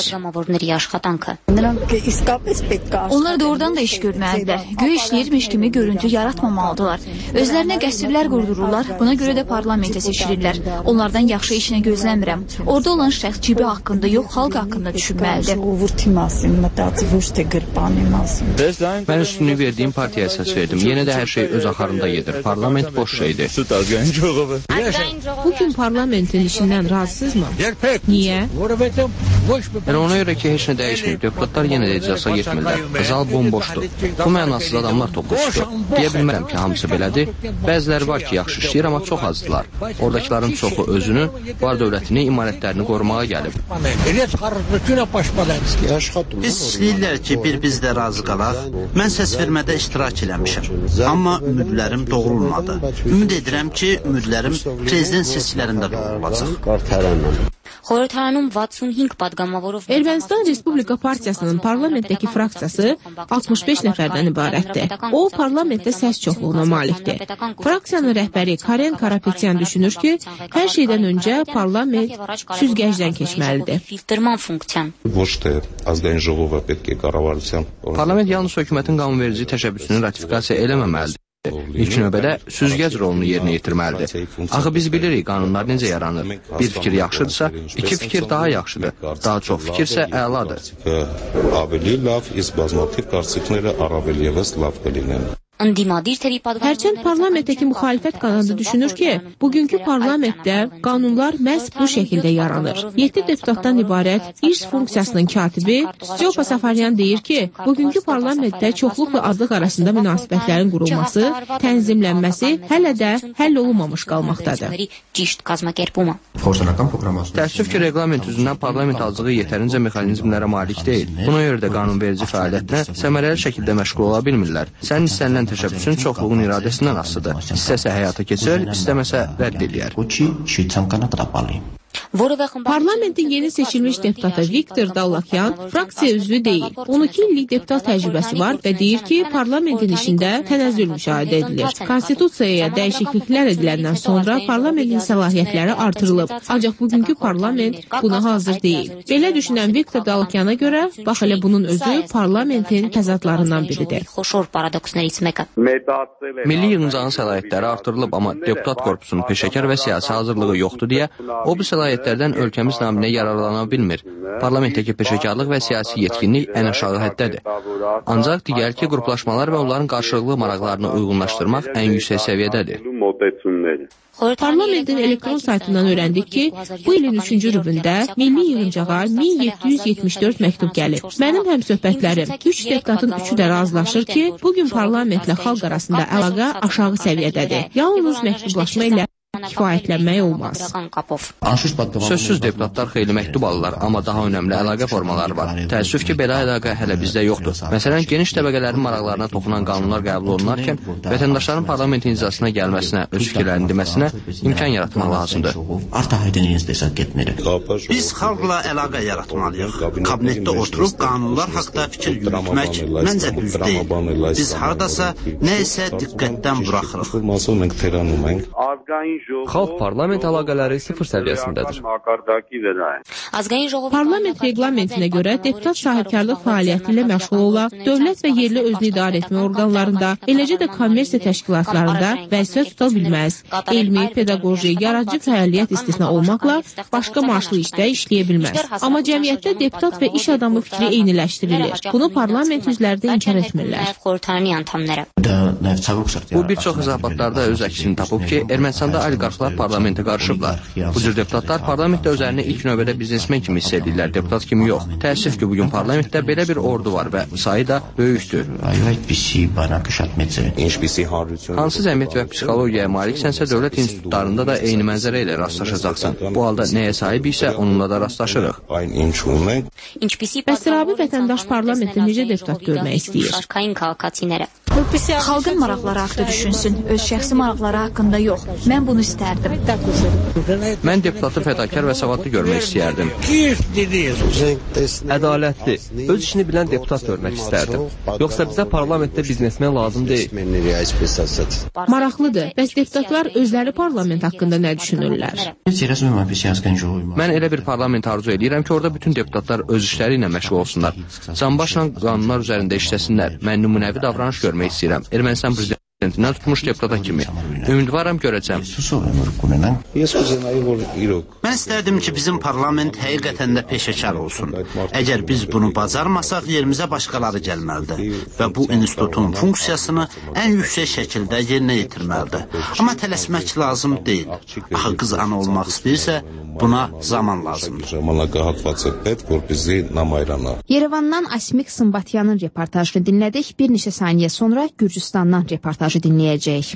Onlar doğrudan da iş görməlidirlər. Göy işləyirmiş kimi görüntü yaratmamalıdırlar. Özlərinə qəsrlər qurdururlar, buna görə də parlamentə seçilirlər. Onlardan yaxşı işini gözləmirəm. Orada olan şəxs cibi haqqında yox, xalq haqqında düşünməlidir. Mən üstünlüyü verdiyim partiyaya səs verdim. Yenə də hər şey öz axarında gedir. Parlament boş şeydir. Bugün parlamentin işindən razısınızmı? Niyə? Yəni ona görə ki, heç nə dəyişmir. Deputatlar yenə də iclasa getmirlər. Zal bomboşdur. Bu mənasız adamlar toplaşır. Deyə bilmərəm ki, hamısı belədir. Bəziləri var ki, yaxşı işləyir, amma çox azdılar. Oradakıların çoxu özünü, var dövlətini, imarətlərini qorumağa gəlib. Biz istəyirlər ki, biz də razı qalaq. Mən səs vermədə iştirak eləmişəm. Amma ümidlərim doğrulmadı. Ümid edirəm ki, ümidlərim prezident seçkilərində doğrulacaq. Ermənistan Respublika Partiyasının parlamentdəki fraksiyası 65 nəfərdən ibarətdir. O, parlamentdə səs çoxluğuna malikdir. Fraksiyanın rəhbəri Karen Karapetyan düşünür ki, hər şeydən öncə parlament süzgəcdən keçməlidir. Parlament yalnız hökumətin qanunverici təşəbbüsünü ratifikasiya eləməməlidir. İlk növbədə süzgəc rolunu yerinə yetirməlidir. Axı biz bilirik qanunlar necə yaranır. Bir fikir yaxşıdırsa, iki fikir daha yaxşıdır. Daha çox fikirsə əladır. Hərçənd parlamentdəki müxalifət qanadı düşünür ki, bugünkü parlamentdə qanunlar məhz bu şəkildə yaranır. 7 deputatdan ibarət İRS funksiyasının katibi Styopa Safaryan deyir ki, bugünkü parlamentdə çoxluq və azlıq arasında münasibətlərin qurulması, tənzimlənməsi hələ də həll olunmamış qalmaqdadır. Təəssüf ki, reqlament üzündən parlament azlığı yetərincə mexanizmlərə malik deyil. Buna görə də qanunverici fəaliyyətinə səmərəli şəkildə məşğul ola bilmirlər. Sənin istənilən təşəbbüsün çoxluğun iradəsindən asılıdır. İstəsə həyata keçir, istəməsə rədd eləyər. Parlamentin yeni seçilmiş deputatı Viktor Dalakyan fraksiya üzvü deyil. 12 illik deputat təcrübəsi var və deyir ki, parlamentin işində tənəzzül müşahidə edilir. Konstitusiyaya dəyişikliklər ediləndən sonra parlamentin səlahiyyətləri artırılıb. Ancaq bugünkü parlament buna hazır deyil. Belə düşünən Viktor Dalakyana görə, bax elə bunun özü parlamentin təzadlarından biridir. Milli yığıncağın səlahiyyətləri artırılıb, amma deputat korpusunun peşəkar və siyasi hazırlığı yoxdur deyə o bu səlahiyyətlərdən ölkəmiz naminə yararlana bilmir. Parlamentdəki peşəkarlıq və siyasi yetkinlik ən aşağı həddədir. Ancaq digər ki, qruplaşmalar və onların qarşılıqlı maraqlarını uyğunlaşdırmaq ən yüksək səviyyədədir. Parlamentin elektron saytından öyrəndik ki, bu ilin 3-cü rübündə Milli Yığıncağa 1774 məktub gəlib. Mənim həmsöhbətlərim 3 deputatın 3-ü də razılaşır ki, bugün parlamentlə xalq arasında əlaqə aşağı səviyyədədir. Yalnız məktublaşma ilə kifayətlənmək olmaz. Sözsüz deputatlar xeyli məktub alırlar, amma daha önəmli əlaqə formaları var. Təəssüf ki, belə əlaqə hələ bizdə yoxdur. Məsələn, geniş təbəqələrin maraqlarına toxunan qanunlar qəbul olunarkən, vətəndaşların parlament iclasına gəlməsinə, öz fikirlərini deməsinə imkan yaratmaq lazımdır. Biz xalqla əlaqə yaratmalıyıq. Kabinetdə oturub qanunlar haqqında fikir yürütmək məncə düz deyil. Biz haradasa nə isə diqqətdən buraxırıq. Xalq parlament əlaqələri sıfır səviyyəsindədir. Parlament reqlamentinə görə deputat sahibkarlıq fəaliyyəti ilə məşğul ola, dövlət və yerli özünü idarə etmə orqanlarında, eləcə də kommersiya təşkilatlarında vəzifə tuta bilməz. Elmi, pedaqoji, yaradıcı fəaliyyət istisna olmaqla başqa maaşlı işdə işləyə bilməz. Amma cəmiyyətdə deputat və iş adamı fikri eyniləşdirilir. Bunu parlament üzvləri də inkar etmirlər. Bu bir çox izahatlarda öz əksini tapıb ki, Ermənistanda oliqarxlar parlamentə qarışıblar. Bu cür deputatlar parlamentdə özlərini ilk növbədə biznesmen kimi hiss edirlər, deputat kimi yox. Təəssüf ki, bugün parlamentdə belə bir ordu var və sayı da böyükdür. Hansı cəmiyyət və psixologiyaya maliksənsə, dövlət institutlarında da eyni mənzərə ilə rastlaşacaqsan. Bu halda nəyə sahib isə onunla da rastlaşırıq. Bəs Rabi vətəndaş parlamentdə necə deputat görmək istəyir? Xalqın maraqları haqqında düşünsün, öz şəxsi maraqları haqqında yox. Mən bunu istərdim. Mən deputatı fədakar və savadlı görmək istəyərdim. Ədalətli, öz işini bilən deputat görmək istərdim. Yoxsa bizə parlamentdə biznesmen lazım deyil. Maraqlıdır. Bəs deputatlar özləri parlament haqqında nə düşünürlər? Mən elə bir parlament arzu edirəm ki, orada bütün deputatlar öz işləri ilə məşğul olsunlar. Canbaşla qanunlar üzərində işləsinlər. Mən nümunəvi davranış görmək istəyirəm. Ermənistan prezidenti prezidentindən tutmuş deputata kimi. Ümidvaram görəcəm. Mən istərdim ki, bizim parlament həqiqətən də peşəkar olsun. Əgər biz bunu bacarmasaq, yerimizə başqaları gəlməlidir və bu institutun funksiyasını ən yüksək şəkildə yerinə yetirməlidir. Amma tələsmək lazım deyil. Axı qız ana olmaq istəyirsə, buna zaman lazımdır. Yerevandan Asmik Sımbatyanın reportajını dinlədik. Bir neçə saniyə sonra Gürcüstandan reportajı dinləyəcəyik.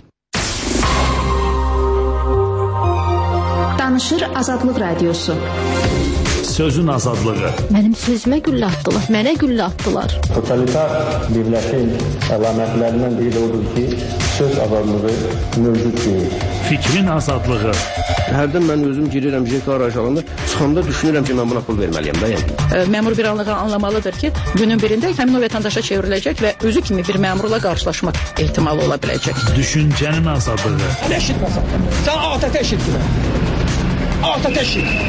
Danışır Azadlıq Radiosu. Sözün azadlığı. Mənim sözümə güllə atdılar, mənə güllə atdılar. Totalitar dövlətin əlamətlərindən biri də odur ki, söz azadlığı mövcud deyil. Fikrin azadlığı. Hərdən mən özüm girirəm JK arayış alanda, çıxanda düşünürəm ki, mən buna pul verməliyəm da yəni. Məmur bir anlığa anlamalıdır ki, günün birində həmin o vətəndaşa çevriləcək və özü kimi bir məmurla qarşılaşmaq ehtimalı ola biləcək. Düşüncənin azadlığı. Eşitmə sən. Sən ATƏT eşitmə. ATƏT eşitmə.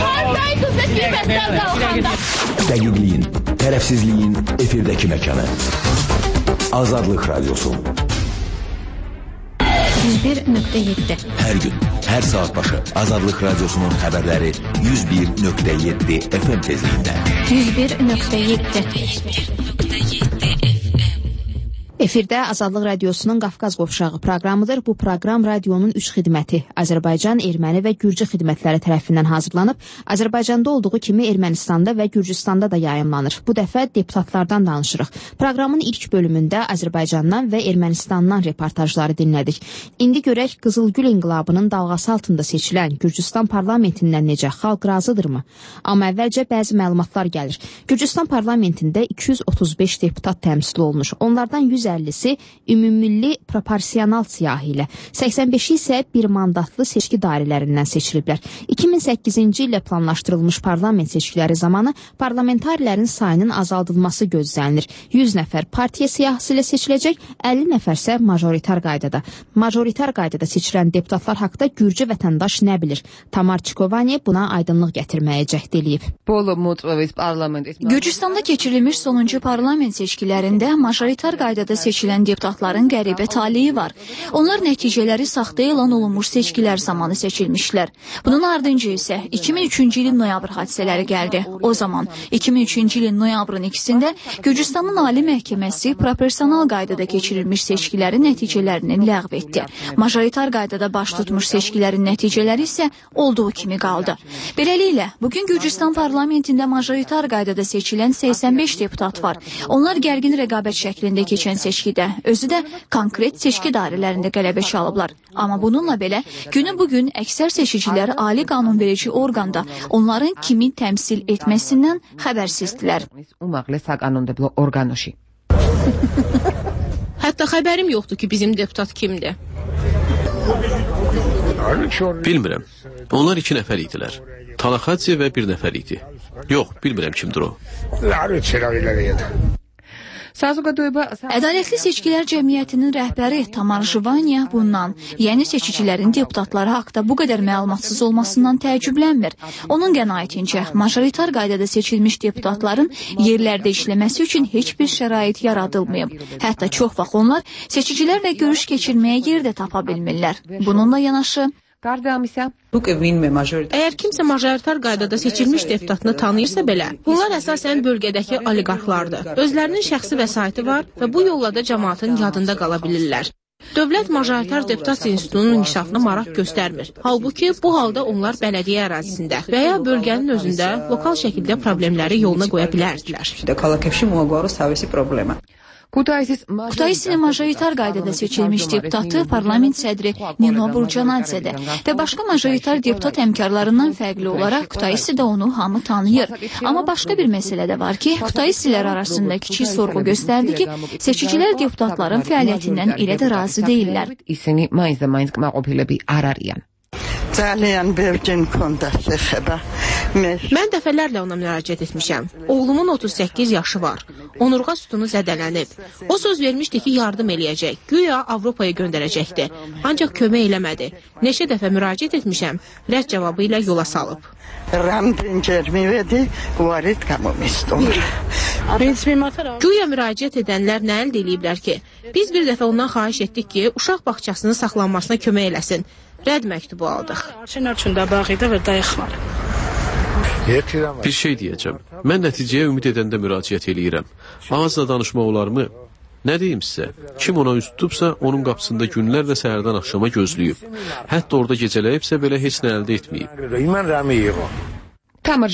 Dəqiqliyin, tərəfsizliyin efirdəki məkanı. Azadlıq Radiosu. 101.7 Hər gün, hər saat başı Azadlıq Radiosunun xəbərləri 101.7 FM tezliyində. 101.7 Efirdə Azadlıq Radiosunun Qafqaz Qovşağı proqramıdır. Bu proqram radionun 3 xidməti Azərbaycan, Erməni və Gürcü xidmətləri tərəfindən hazırlanıb. Azərbaycanda olduğu kimi Ermənistanda və Gürcüstanda da yayımlanır. Bu dəfə deputatlardan danışırıq. Proqramın ilk bölümündə Azərbaycandan və Ermənistandan reportajları dinlədik. İndi görək Qızılgül inqilabının dalğası altında seçilən Gürcüstan parlamentindən necə, xalq razıdırmı? Amma əvvəlcə bəzi məlumatlar gəlir. Gürcüstan parlamentində 235 deputat təmsil olunur. Onlardan 150-si ümumilli proporsional siyahı ilə, 85-i isə bir mandatlı seçki dairələrindən seçiliblər. 2008-ci illə planlaşdırılmış parlament seçkiləri zamanı parlamentarilərin sayının azaldılması gözlənilir. 100 nəfər partiya siyahısı ilə seçiləcək, 50 nəfərsə majoritar qaydada. Majoritar qaydada seçilən deputatlar haqda Gürcü vətəndaş nə bilir? Tamar Çikovani buna aydınlıq gətirməyə cəhd eləyib. Gürcüstanda keçirilmiş sonuncu parlament seçkilərində majoritar qaydada seçilən deputatların qəribə taleyi var. Onlar nəticələri saxta elan olunmuş seçkilər zamanı seçilmişlər. Bunun ardınca isə 2003-cü ilin noyabr hadisələri gəldi. O zaman 2003-cü ilin noyabrın 2-sində Gürcüstanın Ali Məhkəməsi proporsional qaydada keçirilmiş seçkilərin nəticələrini ləğv etdi. Majoritar qaydada baş tutmuş seçkilərin nəticələri isə olduğu kimi qaldı. Beləliklə, bugün Gürcüstan parlamentində majoritar qaydada seçilən 85 deputat var. Onlar gərgin rəqabət şəklində keçən seçkidə, özü də konkret seçki dairələrində qələbə çalıblar. Amma bununla belə, günü bugün əksər seçicilər ali qanunverici orqanda onların kimin təmsil etməsindən xəbərsizdilər. Hətta xəbərim yoxdur ki, bizim deputat kimdir. Bilmirəm. Onlar 2 nəfər idilər. Talaxadze və 1 nəfər idi. Yox, bilmirəm kimdir o. Ədalətli Seçkilər Cəmiyyətinin rəhbəri Tamar Jvaniya bundan, yəni seçicilərin deputatları haqda bu qədər məlumatsız olmasından təəccüblənmir. Onun qənaətincə, majoritar qaydada seçilmiş deputatların yerlərdə işləməsi üçün heç bir şərait yaradılmayıb. Hətta çox vaxt onlar seçicilərlə görüş keçirməyə yer də tapa bilmirlər. Bununla yanaşı, Əgər kimsə majoritar qaydada seçilmiş deputatını tanıyırsa belə, bunlar əsasən bölgədəki oliqarxlardır. Özlərinin şəxsi vəsaiti var və bu yolla da cəmaatın yadında qala bilirlər. Dövlət majoritar deputat institutunun inkişafına maraq göstərmir. Halbuki bu halda onlar bələdiyyə ərazisində və ya bölgənin özündə lokal şəkildə problemləri yoluna qoya bilərdilər. Kutaisinin majoritar qaydada seçilmiş deputatı parlament sədri Nino Burcanadzədə və başqa majoritar deputat həmkarlarından fərqli olaraq Kutaisi də onu hamı tanıyır. Amma başqa bir məsələ də var ki, Kutaisilər arasında kiçik sorğu göstərdi ki, seçicilər deputatların fəaliyyətindən elə də razı deyirlər. Mən dəfələrlə ona müraciət etmişəm. Oğlumun 38 yaşı var. Onurğa sütunu zədələnib. O söz vermişdi ki, yardım eləyəcək. Güya Avropaya göndərəcəkdi. Ancaq kömək eləmədi. Neçə dəfə müraciət etmişəm. Rədd cavabı ilə yola salıb. Güya müraciət edənlər nə əldə ediblər ki? Biz bir dəfə ondan xahiş etdik ki, uşaq bağçasının saxlanmasına kömək eləsin. Rədd məktubu aldıq. Bir şey deyəcəm. Mən nəticəyə ümid edəndə müraciət eləyirəm. Ağızla danışmaq olarmı? Nə deyim sizə? Kim ona üst tutubsa, onun qapısında günlərlə səhərdən axşama gözləyib. Hətta orada gecələyibsə belə heç nə əldə etməyib. Tamar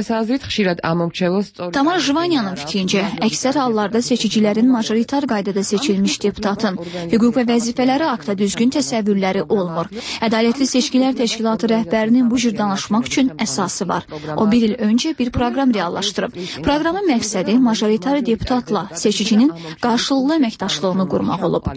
Jvanyanın fikrincə, əksər hallarda seçicilərin majoritar qaydada seçilmiş deputatın hüquq və vəzifələri haqda düzgün təsəvvürləri olmur. Ədalətli Seçkilər Təşkilatı rəhbərinin bu cür danışmaq üçün əsası var. O bir il öncə bir proqram reallaşdırıb. Proqramın məqsədi majoritar deputatla seçicinin qarşılıqlı əməkdaşlığını qurmaq olub.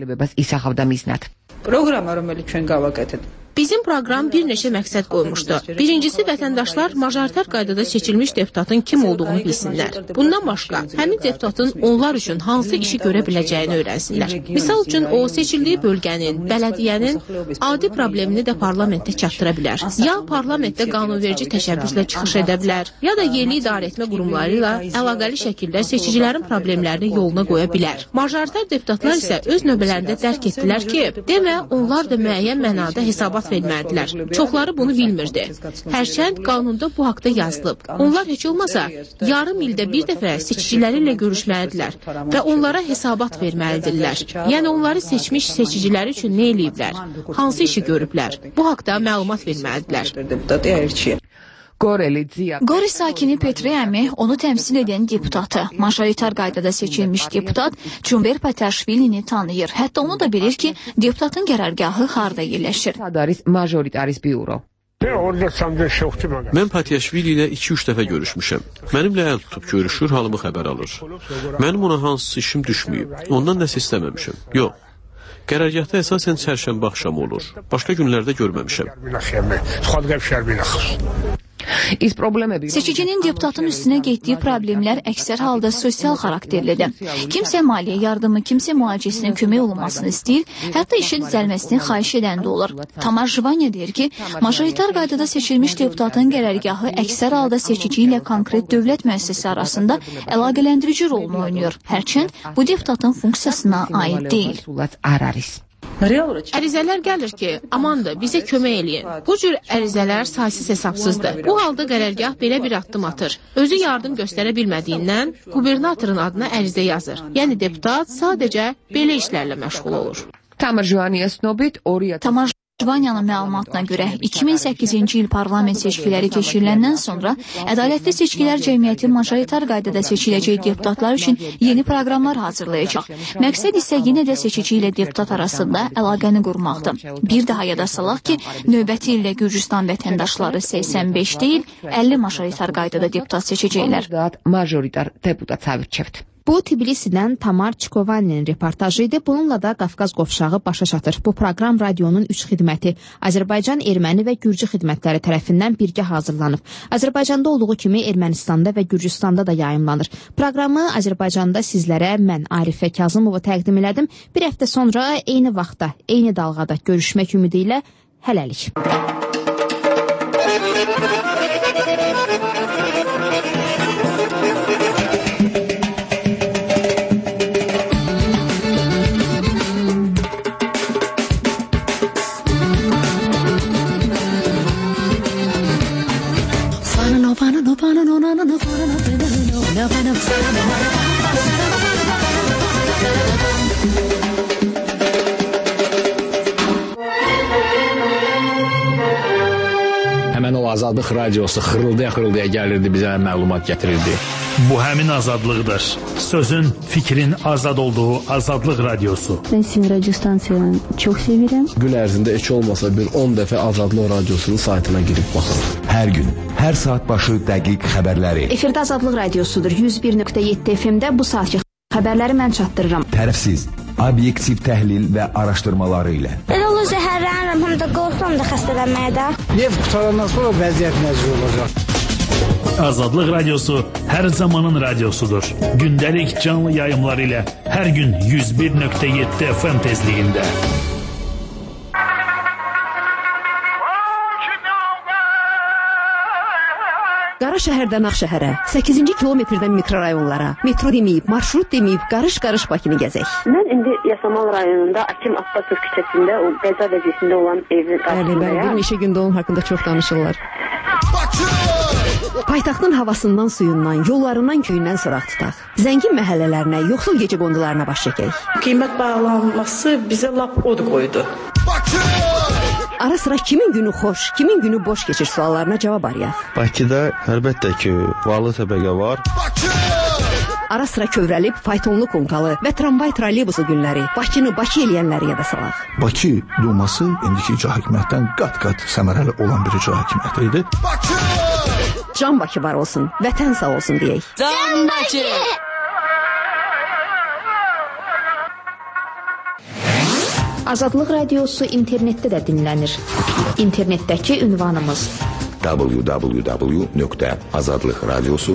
Bizim proqram bir neçə məqsəd qoymuşdu. Birincisi, vətəndaşlar majoritar qaydada seçilmiş deputatın kim olduğunu bilsinlər. Bundan başqa, həmin deputatın onlar üçün hansı işi görə biləcəyini öyrənsinlər. Misal üçün, o seçildiyi bölgənin, bələdiyyənin adi problemini də parlamentdə çatdıra bilər. Ya parlamentdə qanunverici təşəbbüslə çıxış edə bilər, ya da yerli idarə etmə qurumları ilə əlaqəli şəkildə seçicilərin problemlərini yoluna qoya bilər. Majoritar deputatlar isə öz növbələrində dərk etdilər ki, demə onlar da müəyyən mənada hesabat vermədilər. Çoxları bunu bilmirdi. Hərçənd qanunda bu haqda yazılıb. Onlar heç olmasa yarım ildə bir dəfə seçiciləri ilə görüşməlidirlər və onlara hesabat verməlidirlər. Yəni onları seçmiş seçiciləri üçün nə eləyiblər? Hansı işi görüblər? Bu haqda məlumat verməlidirlər. Qori sakini Petriyəmi onu təmsil edən deputatı, majoritar qaydada seçilmiş deputat Cumber Pataşvilini tanıyır. Hətta onu da bilir ki, deputatın qərargahı harda yerləşir. Mən Pataşvili ilə 2-3 dəfə görüşmüşəm. Mənimlə əl tutub görüşür, halımı xəbər alır. Mənim ona hansısa işim düşməyib. Ondan nəsə istəməmişəm. Yox. Qərargahda əsasən çərşənbə axşamı olur. Başqa günlərdə görməmişəm. Seçicinin deputatın üstünə getdiyi problemlər əksər halda sosial xarakterlidir. Kimsə maliyyə yardımı, kimsə müalicəsinə kömək olunmasını istəyir, hətta işə düzəlməsini xahiş edən də olur. Tamar Jvanya deyir ki, majoritar qaydada seçilmiş deputatın qərargahı əksər halda seçici ilə konkret dövlət müəssisəsi arasında əlaqələndirici rolunu oynayır. Hərçənd bu deputatın funksiyasına aid deyil. Ərizələr gəlir ki, amandır, bizə kömək eləyin. Bu cür ərizələr saysız hesabsızdır. Bu halda qərargah belə bir addım atır. Özü yardım göstərə bilmədiyindən qubernatorun adına ərizə yazır. Yəni deputat sadəcə belə işlərlə məşğul olur. Tamar Jvanyanın məlumatına görə 2008-ci il parlament seçkiləri keçiriləndən sonra Ədalətli Seçkilər Cəmiyyəti majoritar qaydada seçiləcək deputatlar üçün yeni proqramlar hazırlayacaq. Məqsəd isə yenə də seçici ilə deputat arasında əlaqəni qurmaqdır. Bir daha yada salaq ki, növbəti ildə Gürcüstan vətəndaşları 85 deyil, 50 majoritar qaydada deputat seçəcəklər. Bu, Tbilisidən Tamar Çikovaninin reportajı idi. Bununla da Qafqaz qovşağı başa çatır. Bu proqram radionun 3 xidməti Azərbaycan, Erməni və Gürcü xidmətləri tərəfindən birgə hazırlanıb. Azərbaycanda olduğu kimi Ermənistanda və Gürcüstanda da yayımlanır. Proqramı Azərbaycanda sizlərə mən Arifə Kazımova təqdim elədim. Bir həftə sonra eyni vaxtda, eyni dalğada görüşmək ümidi ilə hələlik. Həmən o Azadlıq radiosu xırıldaya gəlirdi, bizə məlumat gətirirdi. Bu həmin azadlıqdır. Sözün, fikrin azad olduğu Azadlıq radiosu. Ben sizin radyo stansiyanı çok severim. Gün ərzində heç olmasa bir 10 dəfə Azadlıq radiosunun saytına girib baxırım. Hər gün, hər saat başı dəqiq xəbərləri. Efirdə Azadlıq radiosudur. 101.7 FM-də bu saatki xəbərləri mən çatdırıram. Tərəfsiz, obyektiv təhlil və araşdırmaları ilə. Elə olur zəhərlənirəm, həm də qorxuram da xəstələnməyə də. Neft qutarandan sonra vəziyyət nəzir olacaq. Azadlıq radiosu hər zamanın radiosudur. Gündəlik canlı yayımlar ilə hər gün 101.7 FM tezliyində. Qara şəhərdən Ağşəhərə, 8-ci kilometrdən mikrorayonlara, metro deməyib, marşrut deməyib, qarış-qarış Bakını gəzək. Mən indi Yasamal rayonunda Akim Abbasov küçəsində o qəza vəziyyətində olan evin qarşısındayam. Bir neçə gündə onun haqqında çox danışırlar. Paytaxtın havasından, suyundan, yollarından, köyündən soraq tutaq. Zəngin məhəllələrinə, yoxsul gecə qondularına baş çəkək. Qiymət bağlanması bizə lap od qoydu. Ara sıra kimin günü xoş, kimin günü boş keçir suallarına cavab arayaq. Bakıda əlbəttə ki, varlı təbəqə var. Ara sıra kövrəlib, faytonlu konkalı və tramvay troleybusu günləri Bakını Bakı eləyənləri yada salaq. Bakı Duması indiki icra hakimiyyətdən qat-qat səmərəli olan bir icra hakimiyyəti idi. Can Bakı var olsun, vətən sağ olsun deyək. Can Bakı! Azadlıq radiosu internetdə də dinlənir. İnternetdəki ünvanımız www.azadlıqradiosu